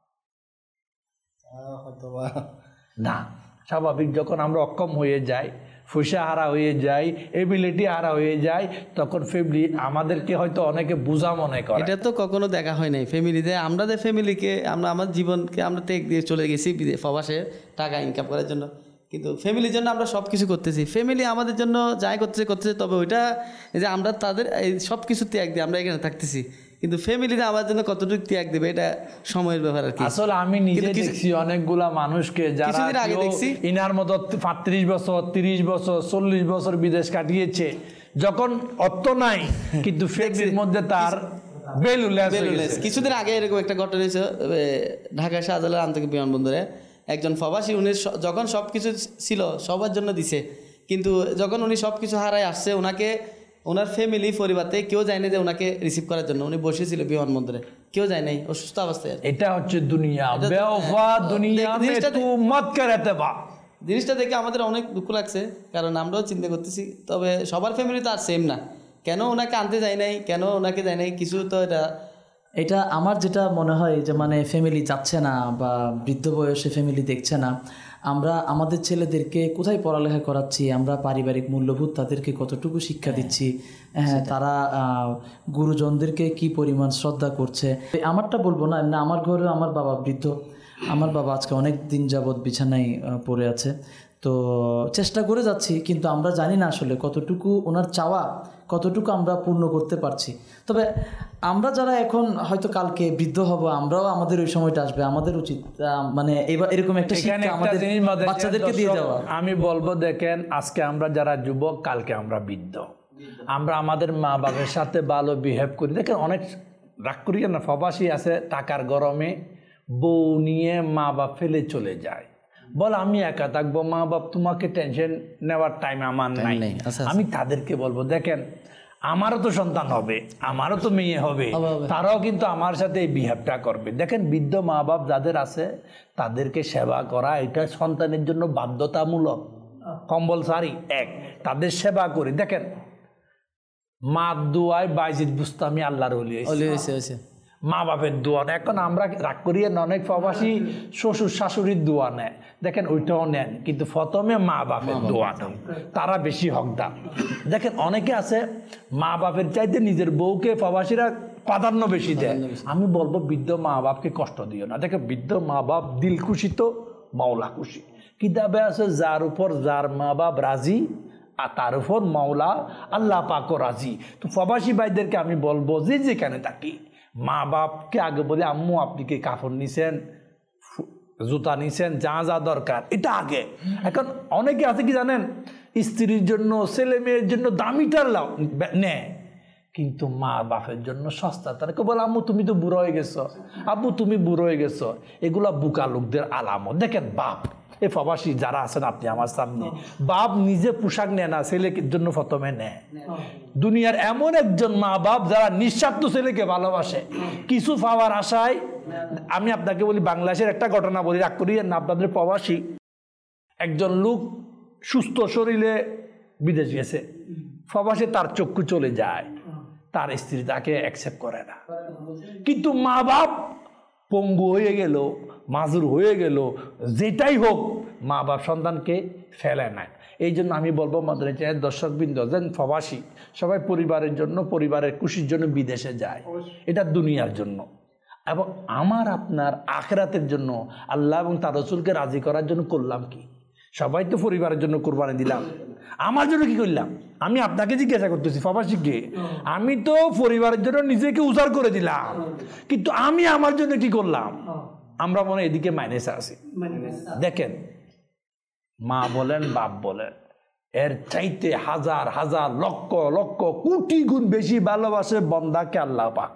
হয়তোবা না, স্বাভাবিক যখন আমরা অক্ষম হয়ে যাই, পয়সা হারা হয়ে যায়, এবিলিটি হারা হয়ে যায়, তখন ফ্যামিলি আমাদেরকে হয়তো অনেকে বোঝা মনে করে। এটা তো কখনো দেখা হয় নাই ফ্যামিলিতে। আমরা যে ফ্যামিলিকে, আমরা আমার জীবনকে আমরা ত্যাগ দিয়ে চলে গেছি প্রবাসে টাকা ইনকাম করার জন্য, কিন্তু ফ্যামিলির জন্য আমরা সব কিছু করতেছি। ফ্যামিলি আমাদের জন্য যাই করতেছে করতেছে, তবে ওইটা যে আমরা তাদের এই সব কিছু ত্যাগ দিয়ে আমরা এখানে থাকতেছি, কিন্তু ফ্যামিলিতে আমার জন্য কতটুকু ত্যাগ দেবে এটা সময়ের ব্যাপার আর কি। আসলে আমি নিজে দেখছি অনেকগুলা মানুষকে যারা আগে দেখছি ইনার মতো পঁয়ত্রিশ বছর, তিরিশ বছর, চল্লিশ বছর বিদেশ কাটিয়েছে, যখন অর্থ নাই কিন্তু ফ্যামিলির মধ্যে তার বেলুলেস। কিছুদিন আগে এরকম একটা ঘটনা হয়েছে ঢাকা শাহজালাল আন্তর্জাতিক বিমানবন্দরে। একজন প্রবাসী, উনি যখন সব কিছু ছিল সবার জন্য দিছে, কিন্তু যখন উনি সব কিছু হারায় আসছে, ওনাকে ওনার ফ্যামিলি পরিবারতে কেউ যায় না যে ওনাকে রিসিভ করার জন্য। উনি বসেছিল বিমানবন্দরে, কেউ যায় নাই, অসুস্থ অবস্থায়। এটা হচ্ছে দুনিয়া, বেওফা দুনিয়া মে তু মত করতে বা। জিনিসটা দেখে আমাদের অনেক দুঃখ লাগছে, কারণ আমরাও চিন্তা করতেছি, তবে সবার ফ্যামিলি তো আর সেম না। কেন ওনাকে আনতে যায় নাই, কেন ওনাকে যায় নাই, কিছু তো এটা এটা আমার যেটা মনে হয় যে মানে ফ্যামিলি যাচ্ছে না বা বৃদ্ধ বয়সে ফ্যামিলি দেখছে না, আমরা আমাদের ছেলেদেরকে কোথায় পড়ালেখা করাচ্ছি, আমরা পারিবারিক মূল্যবোধ তাদেরকে কতটুকু শিক্ষা দিচ্ছি, হ্যাঁ, তারা গুরুজনদেরকে কি পরিমাণ শ্রদ্ধা করছে। আমারটা বলবো না, না আমার ঘরে আমার বাবা বৃদ্ধ, আমার বাবা আজকে অনেক দিন যাবৎ বিছানায় পড়ে আছে। তো চেষ্টা করে যাচ্ছি, কিন্তু আমরা জানি না আসলে কতটুকু ওনার চাওয়া কতটুকু আমরা পূর্ণ করতে পারছি। তবে আমরা যারা এখন হয়তো কালকে বৃদ্ধ হব, আমরাও আমাদের ওই সময়টা আসবে, আমাদের উচিত মানে এবার এরকম একটা শিক্ষা আমাদের বাচ্চাদেরকে দিয়ে যাওয়া। আমি বলবো, দেখেন আজকে আমরা যারা যুবক, কালকে আমরা বৃদ্ধ, আমরা আমাদের মা বাবার সাথে ভালো বিহেভ করি। দেখেন অনেক রাগ করিয়ে না, প্রবাসী আছে টাকার গরমে বউ নিয়ে মা বাপ ফেলে চলে যায়, বল আমি একা থাকবো, মা বাপ তোমাকে টেনশন নেওয়ার টাইম আমার নাই। আমি তাদেরকে বলবো দেখেন আমারও তো সন্তান হবে, আমারও তো মেয়ে হবে, তারাও কিন্তু আমার সাথে এই বিহেভটা করবে। দেখেন বৃদ্ধ মা বাপ যাদের আছে তাদেরকে সেবা করা এটা সন্তানের জন্য বাধ্যতামূলক, কম্পালসারি। এক, তাদের সেবা করি। দেখেন মা দোয়ায় বাইজিদ বুস্তামি আল্লাহর ওলি হয়েছে, মা বাপের দোয়া নেয়। এখন আমরা রাগ করিয়ে অনেক প্রবাসী শ্বশুর শাশুড়ির দোয়া নেয়, দেখেন ওইটাও নেন, কিন্তু প্রথমে মা বাপের দোয়া নেন, তারা বেশি হকদার। দেখেন অনেকে আছে মা বাপের চাইতে নিজের বউকে প্রবাসীরা প্রাধান্য বেশি দেয়। আমি বলবো বৃদ্ধ মা বাপকে কষ্ট দিও না। দেখেন বৃদ্ধ মা বাপ দিল খুশি তো মাওলা খুশি। কিতাবে আছে যার উপর যার মা বাপ রাজি আর তার উপর মাওলা আল্লাহ পাকও রাজি। তো প্রবাসী ভাইদেরকে আমি বলবো যে যেখানে থাকি মা বাপকে আগে বলে আম্মু আপনি কি কাপড় নিছেন, জুতা নিছেন, যা যা দরকার এটা আগে। এখন অনেকে আছে কি জানেন স্ত্রীর জন্য ছেলে মেয়ের জন্য দামিটার নেয়, কিন্তু মা বাপের জন্য সস্তা। তাদেরকে বলে আম্মু তুমি তো বুড়ো হয়ে গেছো, আব্বু তুমি বুড়ো হয়ে গেছো, এগুলা বুকা লোকদের আলামত। দেখেন বাপ এই প্রবাসী যারা আছেন আপনি আমার সামনে, বাপ নিজে পোশাক নেয় না, ছেলের জন্য প্রথমে নেয়। দুনিয়ার এমন একজন মা বাপ যারা নিঃস্বার্থ ছেলেকে ভালোবাসে, কিছু পাওয়ার আশায়। আমি আপনাকে বলি বাংলাদেশের একটা ঘটনা বলি, রাগ করিয়েন না, আপনাদের প্রবাসী একজন লোক সুস্থ শরীরে বিদেশ গেছে, প্রবাসে তার চক্ষু চলে যায়, তার স্ত্রী তাকে অ্যাকসেপ্ট করে না, কিন্তু মা বাপ পঙ্গু হয়ে গেল, মাজুর হয়ে গেল, যেটাই হোক মা বাপ সন্তানকে ফেলে না। এই জন্য আমি বলবো মাদ্রাসা চ্যানেল দর্শকবৃন্দ যেন প্রবাসী সবাই পরিবারের জন্য, পরিবারের খুশির জন্য বিদেশে যায়, এটা দুনিয়ার জন্য এবং আমার আপনার আখিরাতের জন্য, আল্লাহ এবং তার রাসূলকে রাজি করার জন্য করলাম কি? সবাই তো পরিবারের জন্য কোরবানি দিলাম, আমার জন্য কি করলাম? আমি আপনাকে জিজ্ঞাসা করতেছি প্রবাসীকে, আমি তো পরিবারের জন্য নিজেকে উজাড় করে দিলাম, কিন্তু আমি আমার জন্য কি করলাম? আমরা মনে এদিকে মাইনাসে আছি। দেখেন মা বলেন বাপ বলেন, এর চাইতে হাজার হাজার লক্ষ লক্ষ কোটি গুণ বেশি ভালোবাসে বন্দাকে আল্লাহ পাক।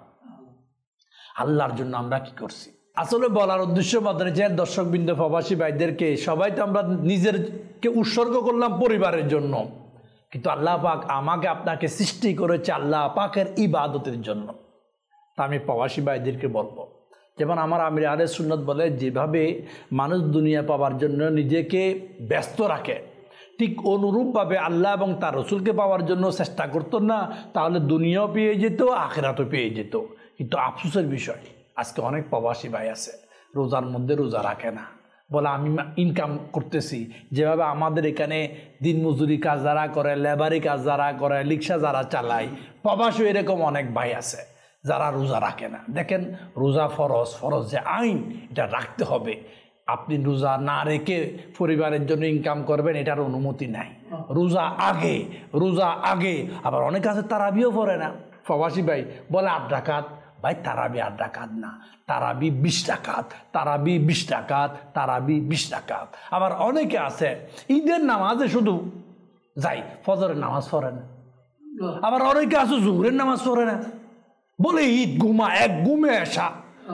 আল্লাহর জন্য আমরা কি করছি? আসলে বলার উদ্দেশ্য মাদ্রাসার দর্শকবৃন্দ প্রবাসী ভাইদেরকে, সবাই তো আমরা নিজেরকে উৎসর্গ করলাম পরিবারের জন্য, কিন্তু আল্লাহ পাক আমাকে আপনাকে সৃষ্টি করেছে আল্লাহ পাকের ইবাদতের জন্য। তা আমি প্রবাসী ভাইদেরকে বলবো, যেমন আমার আমির আহলে সুন্নাত বলে যেভাবে মানুষ দুনিয়া পাওয়ার জন্য নিজেকে ব্যস্ত রাখে, ঠিক অনুরূপভাবে আল্লাহ এবং তার রসুলকে পাওয়ার জন্য চেষ্টা করতো না, তাহলে দুনিয়াও পেয়ে যেত, আখিরাতও পেয়ে যেত। কিন্তু আফসোসের বিষয় আজকে অনেক প্রবাসী ভাই আছে রোজার মধ্যে রোজা রাখে না, বলে আমি ইনকাম করতেছি। যেভাবে আমাদের এখানে দিনমজুরি কাজ যারা করে, লেবারি কাজ যারা করে, রিক্সা যারা চালায়, প্রবাসী এরকম অনেক ভাই আছে যারা রোজা রাখে না। দেখেন রোজা ফরজ, ফরজ যে আইন এটা রাখতে হবে। আপনি রোজা না রেখে পরিবারের জন্য ইনকাম করবেন এটার অনুমতি নাই। রোজা আগে, রোজা আগে। আবার অনেক আছে তারাবিও পড়ে না, প্রবাসী ভাই বলে আট রাকাত। ভাই তারাবি আট রাকাত না, তারাবি বিশ রাকাত, তারাবি বিশ রাকাত, তারাবি বিশ রাকাত। আবার অনেকে আছে ঈদের নামাজে শুধু যাই, ফজরের নামাজ পড়ে না। আবার অনেকে আছে জোহরের নামাজ পড়ে না, বলে ঈদ ঘুমা, এক ঘুমে আসা,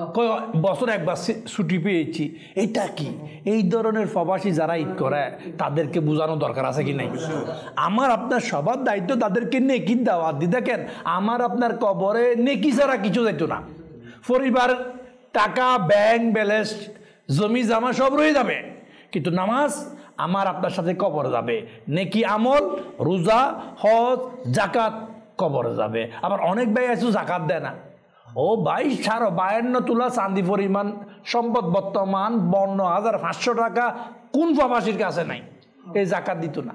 বছর একবার ছুটি পেয়েছি। এটা কি? এই ধরনের প্রবাসী যারা ঈদ করে তাদেরকে বোঝানো দরকার আছে কি নাই? আমার আপনার সবার দায়িত্ব তাদেরকে নেকি দেওয়া। দি দেখেন আমার আপনার কবরে নেকি ছাড়া কিছু যেত না। পরিবার, টাকা, ব্যাংক ব্যালেন্স, জমি জামা সব রয়ে যাবে, কিন্তু নামাজ আমার আপনার সাথে কবরে যাবে। নেকি আমল, রোজা, হজ, জাকাত কবরে যাবে। আবার অনেক ভাই আছে জাকাত দেয় না। ও ভাই সারো বায়ান্ন তুলা চাঁদি পরিমাণ সম্পদ বর্তমান বন্ন হাজার পাঁচশো টাকা কোন প্রবাসীর কাছে নাই? এই জাকাত দিত না।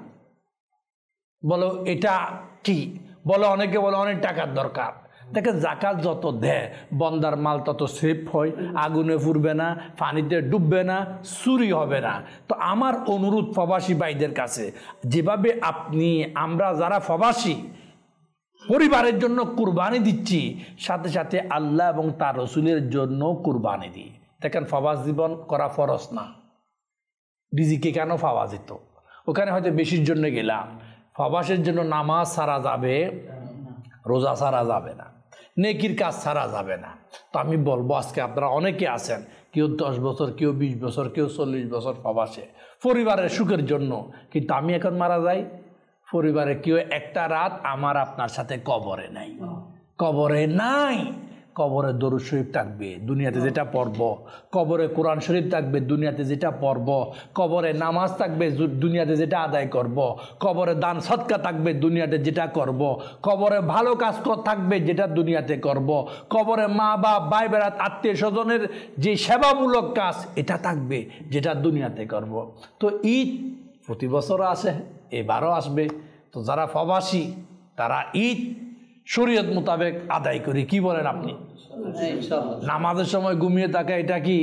বলো এটা কি? বলো অনেকে বলে অনেক টাকার দরকার। দেখেন জাকাত যত দেয় বন্দার মাল তত সেফ হয়, আগুনে পুড়বে না, পানিতে ডুববে না, চুরি হবে না। তো আমার অনুরোধ প্রবাসী ভাইদের কাছে, যেভাবে আপনি আমরা যারা প্রবাসী পরিবারের জন্য কুরবানি দিচ্ছি, সাথে সাথে আল্লাহ এবং তার রসুলের জন্য কুরবানি দিই। দেখেন প্রবাস জীবন করা ফরজ না, রিজিকে কেন পাওয়া যেত, ওখানে হয়তো বেশির জন্য গেলাম। প্রবাসের জন্য নামাজ সারা যাবে, রোজা সারা যাবে না। নেকির কাজ ছাড়া যাবে না। তো আমি বলবো আজকে আপনারা অনেকে আছেন, কেউ দশ বছর, কেউ বিশ বছর, কেউ চল্লিশ বছর প্রবাসে পরিবারের সুখের জন্য, কিন্তু আমি এখন মারা যাই, পরিবারে কেউ একটা রাত আমার আপনার সাথে কবরে নাই, কবরে নাই। কবরে দরুদ শরীফ থাকবে দুনিয়াতে যেটা পড়ব, কবরে কোরআন শরীফ থাকবে দুনিয়াতে যেটা পড়ব, কবরে নামাজ থাকবে দুনিয়াতে যেটা আদায় করব, কবরে দান সদকা থাকবে দুনিয়াতে যেটা করব, কবরে ভালো কাজ থাকবে যেটা দুনিয়াতে করব, কবরে মা বাপ ভাই বেড়াত আত্মীয় স্বজনের যে সেবামূলক কাজ এটা থাকবে যেটা দুনিয়াতে করব। তো ঈদ প্রতি বছর আসে, এবারও আসবে। তো যারা প্রবাসী তারা ঈদ শরীয়ত মোতাবেক আদায় করি। কি বলেন আপনি? নামাজের সময় ঘুমিয়ে থাকা এটা কি?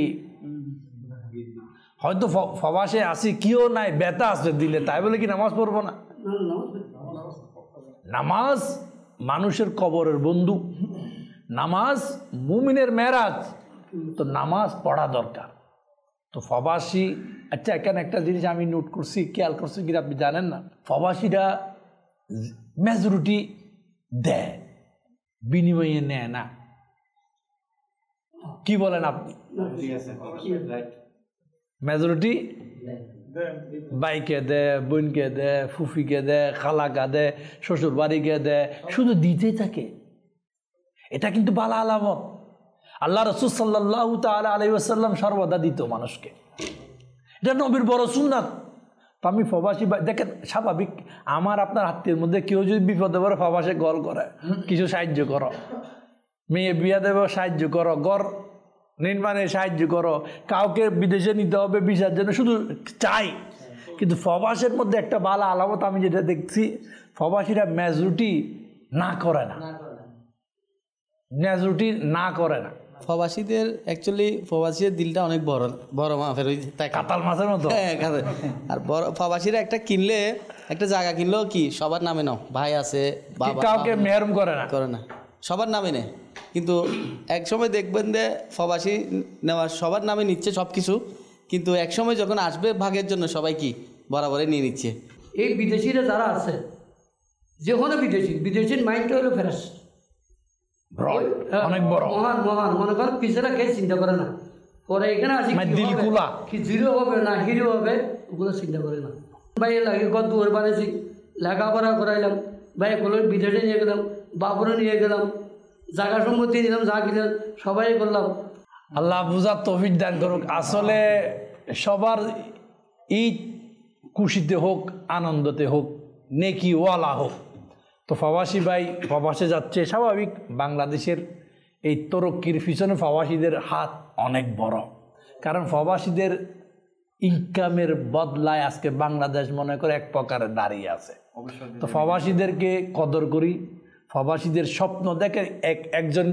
হয়তো প্রবাসে আসি কেউ নাই, ব্যথা আসছে দিলে, তাই বলে কি নামাজ পড়বো না? নামাজ মানুষের কবরের বন্ধু, নামাজ মুমিনের মেরাজ। তো নামাজ পড়া দরকার। তো প্রবাসী, আচ্ছা এখানে একটা জিনিস আমি নোট করছি, খেয়াল করছি কি আপনি জানেন না, প্রবাসীরা মেজরিটি দেয়, বিনিময়ে নেয় না। কি বলেন আপনি? মেজরিটি ভাইকে দেয়, বোনকে দেয়, ফুফিকে দেয়, খালাকা দেয়, শ্বশুর বাড়িকে দেয়, শুধু দিতেই থাকে। এটা কিন্তু ভালো আলামত। আল্লাহ রাসূল সাল্লাল্লাহু তাআলা আলাইহি ওয়াসাল্লাম সর্বদা দিত মানুষকে, এটা নবীর বড় সুন্নাত। তো আমি প্রবাসী দেখেন, স্বাভাবিক আমার আপনার আত্মীয়ের মধ্যে কেউ যদি বিপদে পড়ে প্রবাসে গল করে, কিছু সাহায্য করো, মেয়ে বিয়া দেবে সাহায্য করো, গড় নির্মাণে সাহায্য করো, কাউকে বিদেশে নিতে হবে ভিসার জন্য, শুধু চাই। কিন্তু প্রবাসের মধ্যে একটা ভালো আলামত আমি যেটা দেখছি, প্রবাসীরা মেজরিটি না করে না, মেজরিটি না করে না। প্রবাসীদের অ্যাকচুয়ালি প্রবাসীদের দিলটা অনেক বড় বড় মাপের, ওই কাতাল মাছের মতো। হ্যাঁ, আর বড় প্রবাসীরা একটা কিনলে, একটা জায়গা কিনলেও কি সবার নামে নাও, ভাই আছে, বাবা, কাউকে মেহরুম করে না, করে না, সবার নামে নেয়। কিন্তু এক সময় দেখবেন যে প্রবাসী নেওয়া সবার নামে নিচ্ছে সব কিছু, কিন্তু এক সময় যখন আসবে ভাগের জন্য সবাই কি বরাবরই নিয়ে নিচ্ছে। এই বিদেশিরা যারা আছে, যে কোনো বিদেশি, বিদেশির মাইন্ডটা হলো ফেরাস, অনেক বড়, মহান মহান মনে করেন পিছনে কে চিন্তা করে না। পরে এখানে আসি কি জিরো হবে না হিরো হবে ওগুলো চিন্তা করে না। ভাই লাগে কত দুয়ার বানিয়েছি, লেখাপড়া করাইলাম, ভাই কোনো বিদেশে নিয়ে গেলাম, বাবরে নিয়ে গেলাম, জায়গা সম্পত্তি দিলাম, যা কিনলাম সবাই করলাম। আল্লাহ বুঝার তৌফিক দান করুক। আসলে সবার ঈদ খুশিতে হোক, আনন্দতে হোক, নেকি ওয়ালা হোক। তো প্রবাসী ভাই প্রবাসে যাচ্ছে, স্বাভাবিক। বাংলাদেশের এই তরক্কির পিছনে প্রবাসীদের হাত অনেক বড়, কারণ প্রবাসীদের ইনকামের বদলায় আজকে বাংলাদেশ মনে করে এক প্রকারে দাঁড়িয়ে আছে। তো প্রবাসীদেরকে কদর করি। প্রবাসীদের স্বপ্ন দেখে এক একজন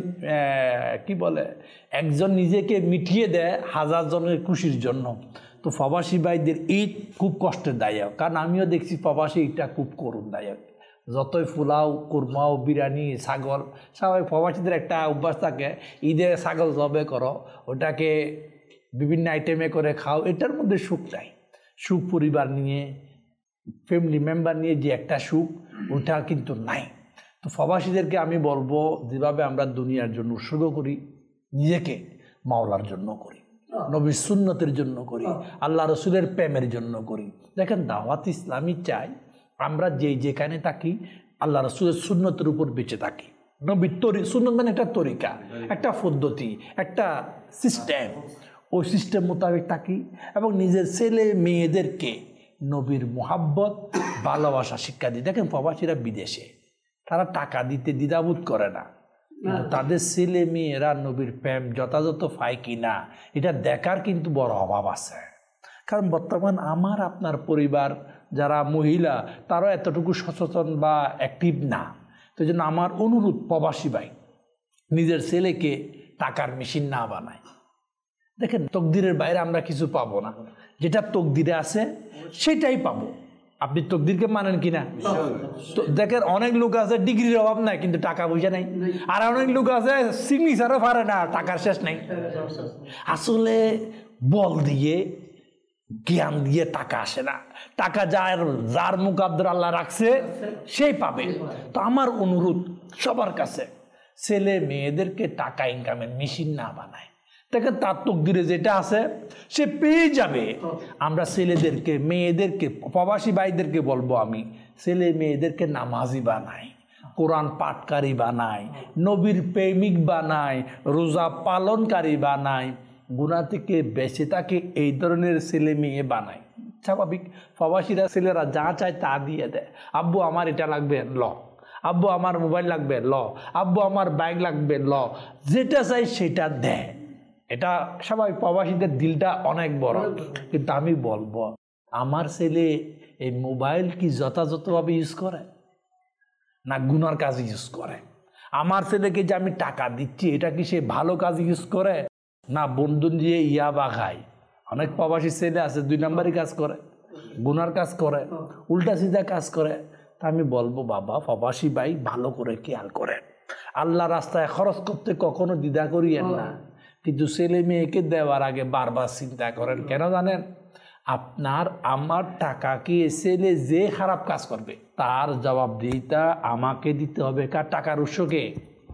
কি বলে, একজন নিজেকে মিটিয়ে দেয় হাজার জনের খুশির জন্য। তো প্রবাসী ভাইদের ঈদ খুব কষ্টের দায়ক, কারণ আমিও দেখছি প্রবাসী ঈদটা খুব করুণ দায়ক। যতই পোলাও, কুরমাও, বিরিয়ানি, ছাগল, সবাই প্রবাসীদের একটা অভ্যাস থাকে, ঈদে ছাগল জবে করো, ওটাকে বিভিন্ন আইটেমে করে খাও, এটার মধ্যে সুখ নাই। সুখ পরিবার নিয়ে, ফ্যামিলি মেম্বার নিয়ে যে একটা সুখ, ওটা কিন্তু নাই। তো প্রবাসীদেরকে আমি বলবো, যেভাবে আমরা দুনিয়ার জন্য উৎসর্গ করি, নিজেকে মাওলার জন্য করি, নবীর সুন্নতের জন্য করি, আল্লাহ রসুলের প্রেমের জন্য করি। দেখেন, দাওয়াত ইসলামী চাই আমরা যেই যেখানে থাকি আল্লাহ রসুলের সুন্নতের উপর বেঁচে থাকি। নবীর তরি সুন্নত মানে একটা তরিকা, একটা পদ্ধতি, একটা সিস্টেম, ওই সিস্টেম মোতাবেক থাকি এবং নিজের ছেলে মেয়েদেরকে নবীর মোহাব্বত, ভালোবাসা শিক্ষা দিই। দেখেন, প্রবাসীরা বিদেশে তারা টাকা দিতে দ্বিধাবোধ করে না, কিন্তু তাদের ছেলে মেয়েরা নবীর প্রেম যথাযথ পায় কি না এটা দেখার কিন্তু বড় অভাব আছে। কারণ বর্তমান আমার আপনার পরিবার যারা মহিলা, তারাও এতটুকু সচেতন বা অ্যাক্টিভ না। তো এই জন্য আমার অনুরোধ, প্রবাসী ভাই নিজের ছেলেকে টাকার মেশিন না বানায়। দেখেন, তকদিরের বাইরে আমরা কিছু পাবো না, যেটা তকদিরে আছে সেটাই পাবো। আপনি তকদিরকে মানেন কিনা? তো দেখেন, অনেক লোক আছে ডিগ্রির অভাব নাই কিন্তু টাকা পয়সা নাই, আর অনেক লোক আছে সিগনেচারও পারে না, টাকার শেষ নাই। আসলে বল দিয়ে, জ্ঞান দিয়ে টাকা আসে না। টাকা যার যার মুকাদ্দর আল্লাহ রাখছে সেই পাবে। তো আমার অনুরোধ সবার কাছে, ছেলে মেয়েদেরকে টাকা ইনকামের মেশিন না বানায়। দেখেন তার তকদিরে যেটা আছে সে পেয়ে যাবে। আমরা ছেলেদেরকে মেয়েদেরকে প্রবাসী ভাইদেরকে বলবো, আমি ছেলে মেয়েদেরকে নামাজি বানাই, কোরআন পাঠকারী বানাই, নবীর প্রেমিক বানাই, রোজা পালনকারী বানাই, গুনাহ থেকে বেঁচে থাকে এই ধরনের ছেলে মেয়ে বানাই। স্বাভাবিক প্রবাসীরা ছেলেরা যা চায় তা দিয়ে দেয়। আব্বু আমার এটা লাগবে, ল। আব্বু আমার মোবাইল লাগবে, ল। আব্বু আমার বাইক লাগবে, ল। যেটা চাই সেটা দেয়। এটা স্বাভাবিক, প্রবাসীদের দিলটা অনেক বড়। কিন্তু আমি বলবো, আমার ছেলে এই মোবাইল কি যথাযথভাবে ইউজ করে না গুনার কাজে ইউজ করে? আমার ছেলেকে যে আমি টাকা দিচ্ছি এটা কি সে ভালো কাজ ইউজ করে না বন্ধু দিয়ে ইয়াবা খায়? অনেক প্রবাসী ছেলে আছে দুই নম্বরই কাজ করে, গুনার কাজ করে, উল্টা সিধা কাজ করে। তা আমি বলবো বাবা, প্রবাসী ভাই ভালো করে খেয়াল করেন, আল্লাহ রাস্তায় খরচ করতে কখনো দ্বিধা করিয়েন না। কিন্তু ছেলে মেয়েকে দেওয়ার আগে বারবার চিন্তা করেন। কেন জানেন? আপনার আমার টাকা কি ছেলে যে খারাপ কাজ করবে তার জবাবদিহিতা আমাকে দিতে হবে। কার টাকার উৎসকে?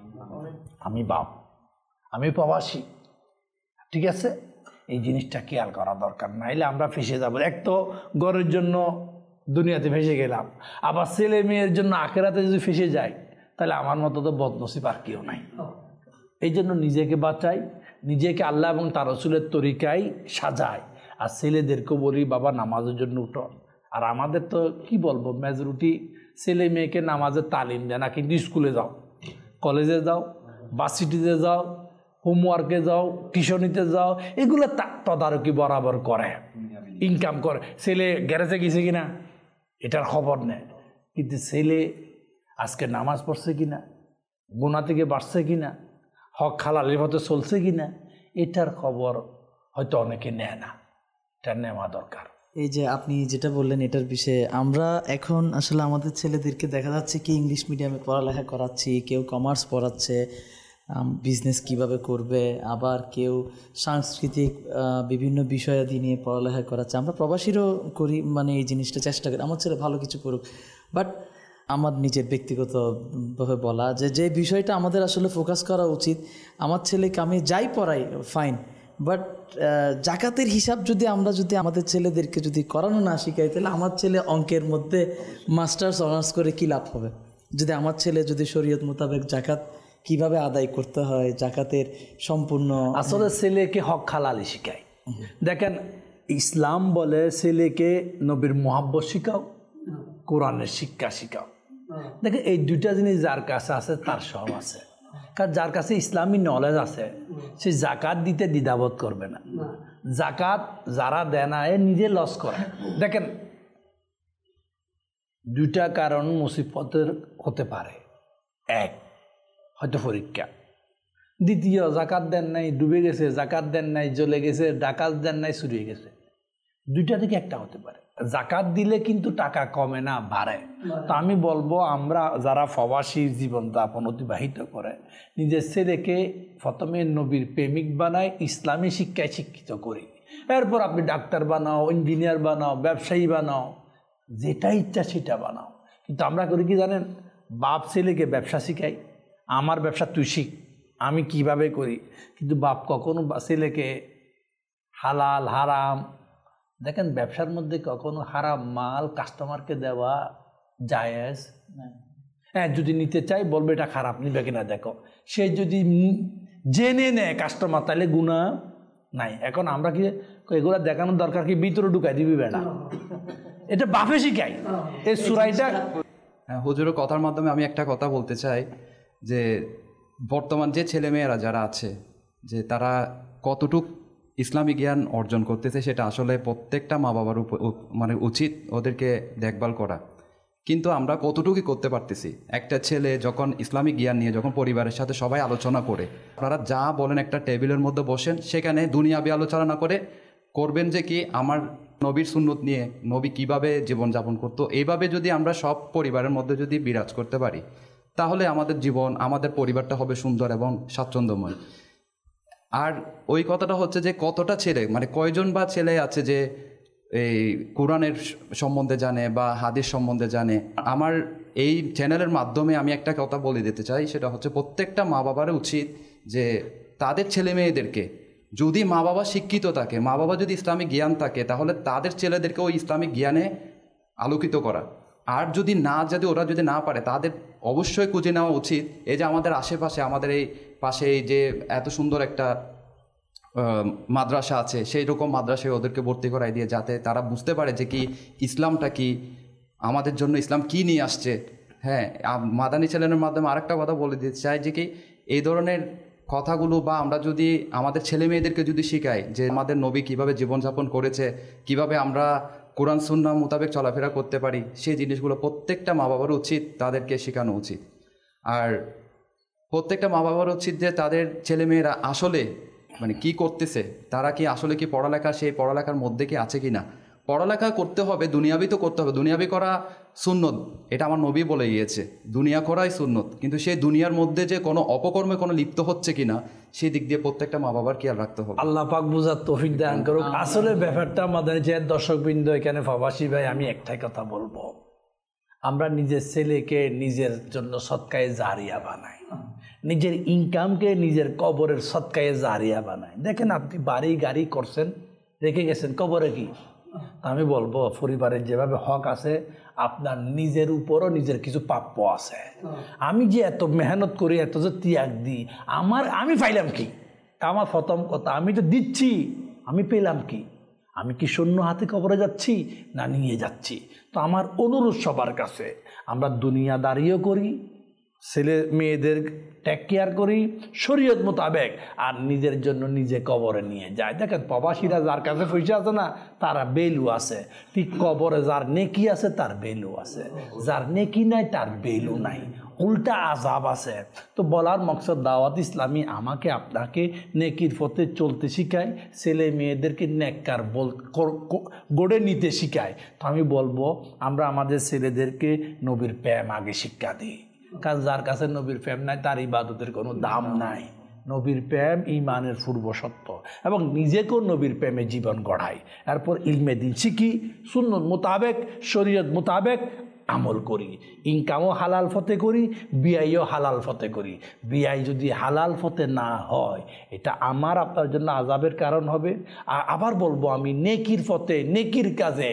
আমি বাপ, আমি প্রবাসী, ঠিক আছে? এই জিনিসটা খেয়াল করা দরকার, নাইলে আমরা ফেসে যাব। এক তো ঘরের জন্য দুনিয়াতে ফেসে গেলাম, আবার ছেলে মেয়ের জন্য আখেরাতে যদি ফেসে যায় তাহলে আমার মতো তো বদনসিব আর কেউ নাই। এই জন্য নিজেকে বাঁচাই, নিজেকে আল্লাহ এবং তার রাসূলের তরিকায় সাজাই। আর ছেলেদেরকেও বলি বাবা নামাজের জন্য উঠো। আর আমাদের তো কি বলবো, মেজরিটি ছেলে মেয়েকে নামাজের তালিম দেয় না, কিন্তু স্কুলে যাও, কলেজে যাও, ভার্সিটিতে যাও, হোমওয়ার্কে যাও, টিউশনিতে যাও, এগুলো তদারকি বরাবর করে, ইনকাম করে। ছেলে গ্যারেজে গেছে কিনা এটার খবর নেয়, কিন্তু ছেলে আজকে নামাজ পড়ছে কিনা, গুনাহ থেকে বাড়ছে কিনা, হক হালালের পথে চলছে কিনা, এটার খবর হয়তো অনেকে নেয় না। এটা নেওয়া দরকার। এই যে আপনি যেটা বললেন এটার বিষয়ে, আমরা এখন আসলে আমাদের ছেলেদেরকে দেখা যাচ্ছে কি ইংলিশ মিডিয়ামে পড়ালেখা করাচ্ছি, কেউ কমার্স পড়াচ্ছে, বিজনেস কিভাবে করবে, আবার কেউ সাংস্কৃতিক বিভিন্ন বিষয়াদি নিয়ে পড়ালেখা করাচ্ছে। আমরা প্রবাসীরও করি, মানে এই জিনিসটা চেষ্টা করি আমার ছেলে ভালো কিছু করুক। বাট আমার নিজের ব্যক্তিগতভাবে বলা যে যে বিষয়টা আমাদের আসলে ফোকাস করা উচিত, আমার ছেলেকে আমি যাই পড়াই ফাইন, বাট জাকাতের হিসাব যদি আমরা যদি আমাদের ছেলেদেরকে যদি করানো না শিখাই, তাহলে আমার ছেলে অঙ্কের মধ্যে মাস্টার্স অনার্স করে কী লাভ হবে? যদি আমার ছেলে যদি শরীয়ত মোতাবেক জাকাত কিভাবে আদায় করতে হয়, জাকাতের সম্পূর্ণ আসলে ছেলেকে হক হালালি শিখায়। দেখেন ইসলাম বলে ছেলেকে নবীর মুহাব্বত শিখাও, কোরআনের শিক্ষা শিখাও। দেখেন এই দুইটা জিনিস যার কাছে আছে তার সব আছে। কারণ যার কাছে ইসলামী নলেজ আছে সে জাকাত দিতে দ্বিধাবোধ করবে না। জাকাত যারা দেয় না এ নিজে লস করে। দেখেন দুইটা কারণ মুসিবতের হতে পারে, এক হয়তো পরীক্ষা, দ্বিতীয় জাকাত দেন নাই ডুবে গেছে, জাকাত দেন নাই জ্বলে গেছে, ডাকাত দেন নাই চুরিয়ে গেছে। দুইটা থেকে একটা হতে পারে। জাকাত দিলে কিন্তু টাকা কমে না, বাড়ে। তো আমি বলবো আমরা যারা প্রবাসী জীবনযাপন অতিবাহিত করে নিজের ছেলেকে প্রথমে নবীর প্রেমিক বানায়, ইসলামী শিক্ষায় শিক্ষিত করি। এরপর আপনি ডাক্তার বানাও, ইঞ্জিনিয়ার বানাও, ব্যবসায়ী বানাও, যেটা ইচ্ছা সেটা বানাও। কিন্তু আমরা করি কি জানেন, বাপ ছেলেকে ব্যবসা শিখাই, আমার ব্যবসা তুই শিখ, আমি কিভাবে করি। কিন্তু বাপ কখনো ছেলেকে হালাল হারাম, দেখেন ব্যবসার মধ্যে কখনো হারাম মাল কাস্টমারকে দেওয়া জায়েজ। হ্যাঁ, যদি নিতে চাই বলবে এটা খারাপ, নিবে কিনা দেখো। সে যদি জেনে নেয় কাস্টমার তাহলে গুনাহ নাই। এখন আমরা কি এগুলো দেখানোর দরকার কি ভিতরে ঢুকাই দিবি বেটা, এটা বাপে শিখাই এই সুরাইটা। হ্যাঁ, হুজুরের কথার মাধ্যমে আমি একটা কথা বলতে চাই যে বর্তমান যে ছেলেমেয়েরা যারা আছে যে তারা কতটুক ইসলামী জ্ঞান অর্জন করতেছে সেটা আসলে প্রত্যেকটা মা বাবার মানে উচিত ওদেরকে দেখভাল করা। কিন্তু আমরা কতটুকুই করতে পারতেছি। একটা ছেলে যখন ইসলামিক জ্ঞান নিয়ে যখন পরিবারের সাথে সবাই আলোচনা করে, আপনারা যা বলেন একটা টেবিলের মধ্যে বসেন, সেখানে দুনিয়াবি আলোচনা না করে করবেন যে কি আমার নবীর সুন্নত নিয়ে নবী কিভাবে জীবনযাপন করতো, এইভাবে যদি আমরা সব পরিবারের মধ্যে যদি বিরাজ করতে পারি তাহলে আমাদের জীবন আমাদের পরিবারটা হবে সুন্দর এবং স্বাচ্ছন্দ্যময়। আর ওই কথাটা হচ্ছে যে কতটা ছেলে মানে কয়জন বা ছেলে আছে যে এই কোরআনের সম্বন্ধে জানে বা হাদিস সম্বন্ধে জানে। আমার এই চ্যানেলের মাধ্যমে আমি একটা কথা বলে দিতে চাই, সেটা হচ্ছে প্রত্যেকটা মা বাবার উচিত যে তাদের ছেলে মেয়েদেরকে, যদি মা বাবা শিক্ষিত থাকে, মা বাবা যদি ইসলামিক জ্ঞান থাকে, তাহলে তাদের ছেলেদেরকে ওই ইসলামিক জ্ঞানে আলোকিত করা। আর যদি না, যদি ওরা যদি না পারে, তাদের অবশ্যই খুঁজে নেওয়া উচিত এই যে আমাদের আশেপাশে, আমাদের এই পাশে এই যে এত সুন্দর একটা মাদ্রাসা আছে, সেই রকম মাদ্রাসায় ওদেরকে ভর্তি করাই দিয়ে, যাতে তারা বুঝতে পারে যে কি ইসলামটা কি, আমাদের জন্য ইসলাম কি নিয়ে আসছে। হ্যাঁ, মাদানী চ্যানেলের মাধ্যমে আরেকটা কথা বলে দিতে চাই যে কি এই ধরনের কথাগুলো বা আমরা যদি আমাদের ছেলে মেয়েদেরকে যদি শেখাই যে আমাদের নবী কীভাবে জীবনযাপন করেছে, কিভাবে আমরা কোরআন সুন্নাহ মোতাবেক চলাফেরা করতে পারি, সেই জিনিসগুলো প্রত্যেকটা মা বাবার উচিত তাদেরকে শেখানো উচিত। আর প্রত্যেকটা মা বাবার উচিত যে তাদের ছেলেমেয়েরা আসলে মানে কি করতেছে, তারা কি আসলে কি পড়ালেখা, সেই পড়ালেখার মধ্যে কি আছে কি না। পড়ালেখা করতে হবে, দুনিয়াবি তো করতে হবে, দুনিয়াবি করা সুন্নত, এটা আমার নবী বলে গিয়েছে, দুনিয়া করাই সুন্নত। কিন্তু সেই দুনিয়ার মধ্যে যে কোনো অপকর্মে কোনো লিপ্ত হচ্ছে কিনা, সেই দিক দিয়ে প্রত্যেকটা মা বাবার খেয়াল রাখতে হবে। আল্লাহ পাক বুঝার তৌফিক দান করুক। আসলে ব্যাপারটা আমাদের যে দর্শকবৃন্দ, এখানে প্রবাসী ভাই, আমি একটাই কথা বলবো, আমরা নিজের ছেলেকে নিজের জন্য সৎকায়ে জারিয়া বানাই, নিজের ইনকামকে নিজের কবরের সৎকায়ে জারিয়া বানাই। দেখেন, আপনি বাড়ি গাড়ি করছেন, রেখে গেছেন, কবরে কি? আমি বলবো পরিবারের যেভাবে হক আছে, আপনার নিজের উপরও নিজের কিছু প্রাপ্য আছে। আমি যে এত মেহনত করি, এত যে ত্যাগ দিই, আমার আমি পাইলাম কি? আমার প্রথম কথা, আমি তো দিচ্ছি, আমি পেলাম কি? আমি কি শূন্য হাতে কবরে যাচ্ছি না নিয়ে যাচ্ছি? তো আমার অনুরোধ সবার কাছে, আমরা দুনিয়াদারিও করি, ছেলে মেয়েদের টেক কেয়ার করি শরীয়ত মোতাবেক, আর নিজের জন্য নিজে কবরে নিয়ে যায়। দেখেন, প্রবাসীরা যার কাছে পয়সা আছে না, তারা বেলু আছে, ঠিক কবরে যার নেকি আছে তার বেলু আছে, যার নেকি নাই তার বেলু নাই, উল্টা আজাব আছে। তো বলার মকসদ, দাওয়াত ইসলামী আমাকে আপনাকে নেকির পথে চলতে শিখায়, ছেলে মেয়েদেরকে নেককার বল গড়ে নিতে শিখায়। তো আমি বলবো, আমরা আমাদের ছেলেদেরকে নবীর প্রেম আগে শিক্ষা দিই, কারণ যার কাছে নবীর প্রেম নাই তার ইবাদতের কোনো দাম নাই। নবীর প্রেম ইমানের পূর্ব সত্য, এবং নিজেকেও নবীর প্রেমে জীবন গড়াই। এরপর ইলমে দিন শিখি, সুন্নত মোতাবেক শরীয়ত মোতাবেক আমল করি, ইনকামও হালাল ফতে করি, বিয়াইও হালাল ফতে করি। বিয়াই যদি হালাল ফতে না হয়, এটা আমার আপনার জন্য আযাবের কারণ হবে। আর আবার বলবো, আমি নেকির ফতে, নেকির কাজে,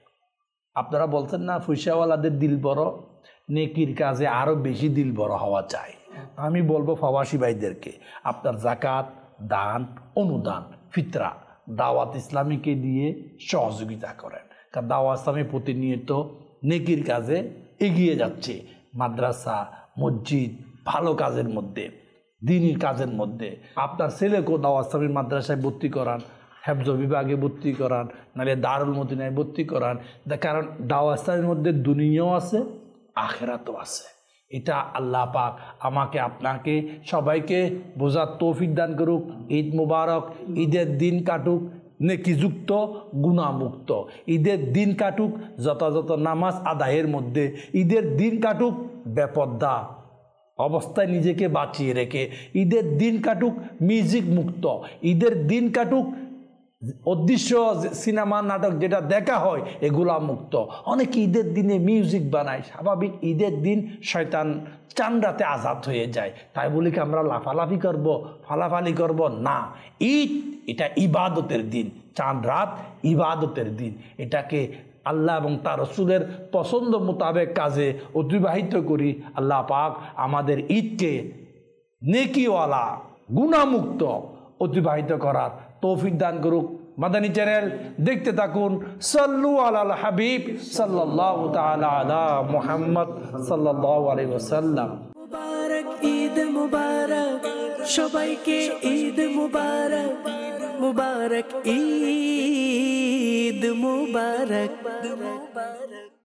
আপনারা বলছেন না পয়সাওয়ালাদের দিল বড়, নেকির কাজে আরও বেশি দিল বড় হওয়া চাই। আমি বলবো প্রবাসী ভাইদেরকে, আপনার জাকাত, দান, অনুদান, ফিতরা দাওয়াত ইসলামীকে দিয়ে সহযোগিতা করেন, কারণ দাওয়াত ইসলামী প্রতিনিয়ত নেকির কাজে এগিয়ে যাচ্ছে। মাদ্রাসা, মসজিদ, ভালো কাজের মধ্যে, দ্বীনের কাজের মধ্যে। আপনার ছেলেকেও দাওয়াত ইসলামীর মাদ্রাসায় ভর্তি করান, হেফজ বিভাগে ভর্তি করান, নাহলে দারুল মদিনায় ভর্তি করান। কারণ দাওয়াত ইসলামের মধ্যে দুনিয়াও আছে, আখেরাতও আছে। এটা আল্লাহ পাক আমাকে আপনাকে সবাইকে বোঝার তৌফিক দান করুক। ঈদ মুবারক, ঈদের দিন কাটুক নেকিযুক্ত, গুনাহমুক্ত। ঈদের দিন কাটুক যথাযথ নামাজ আদায়ের মধ্যে, ঈদের দিন কাটুক বেপর্দা অবস্থায় নিজেকে বাঁচিয়ে রেখে, ঈদের দিন কাটুক মিউজিক মুক্ত, ঈদের দিন কাটুক অদৃশ্য সিনেমা নাটক যেটা দেখা হয় এগুলা মুক্ত। অনেকে ঈদের দিনে মিউজিক বানায়, স্বাভাবিক ঈদের দিন শয়তান চান্দাতে আজাদ হয়ে যায়, তাই বলি কি আমরা লাফালাফি করব, ফালাফালি করব? না, ঈদ এটা ইবাদতের দিন, চাঁদ রাত ইবাদতের দিন। এটাকে আল্লাহ এবং তার রসুলের পছন্দ মোতাবেক কাজে অতিবাহিত করি। আল্লাহ পাক আমাদের ঈদকে নেকিওয়ালা, গুনাহমুক্ত অতিবাহিত করার তৌফিক দান করুক। মাদানী চ্যানেল দেখতে থাকুন। সাল্লু আলাল হাবিব সাল্লাল্লাহু তাআলা আলা মুহাম্মদ সাল্লাল্লাহু আলাইহি ওয়াসাল্লাম। মুবারক ঈদ মুবারক, সবাইকে ঈদ মুবারক, মুবারক ঈদ মুবারক।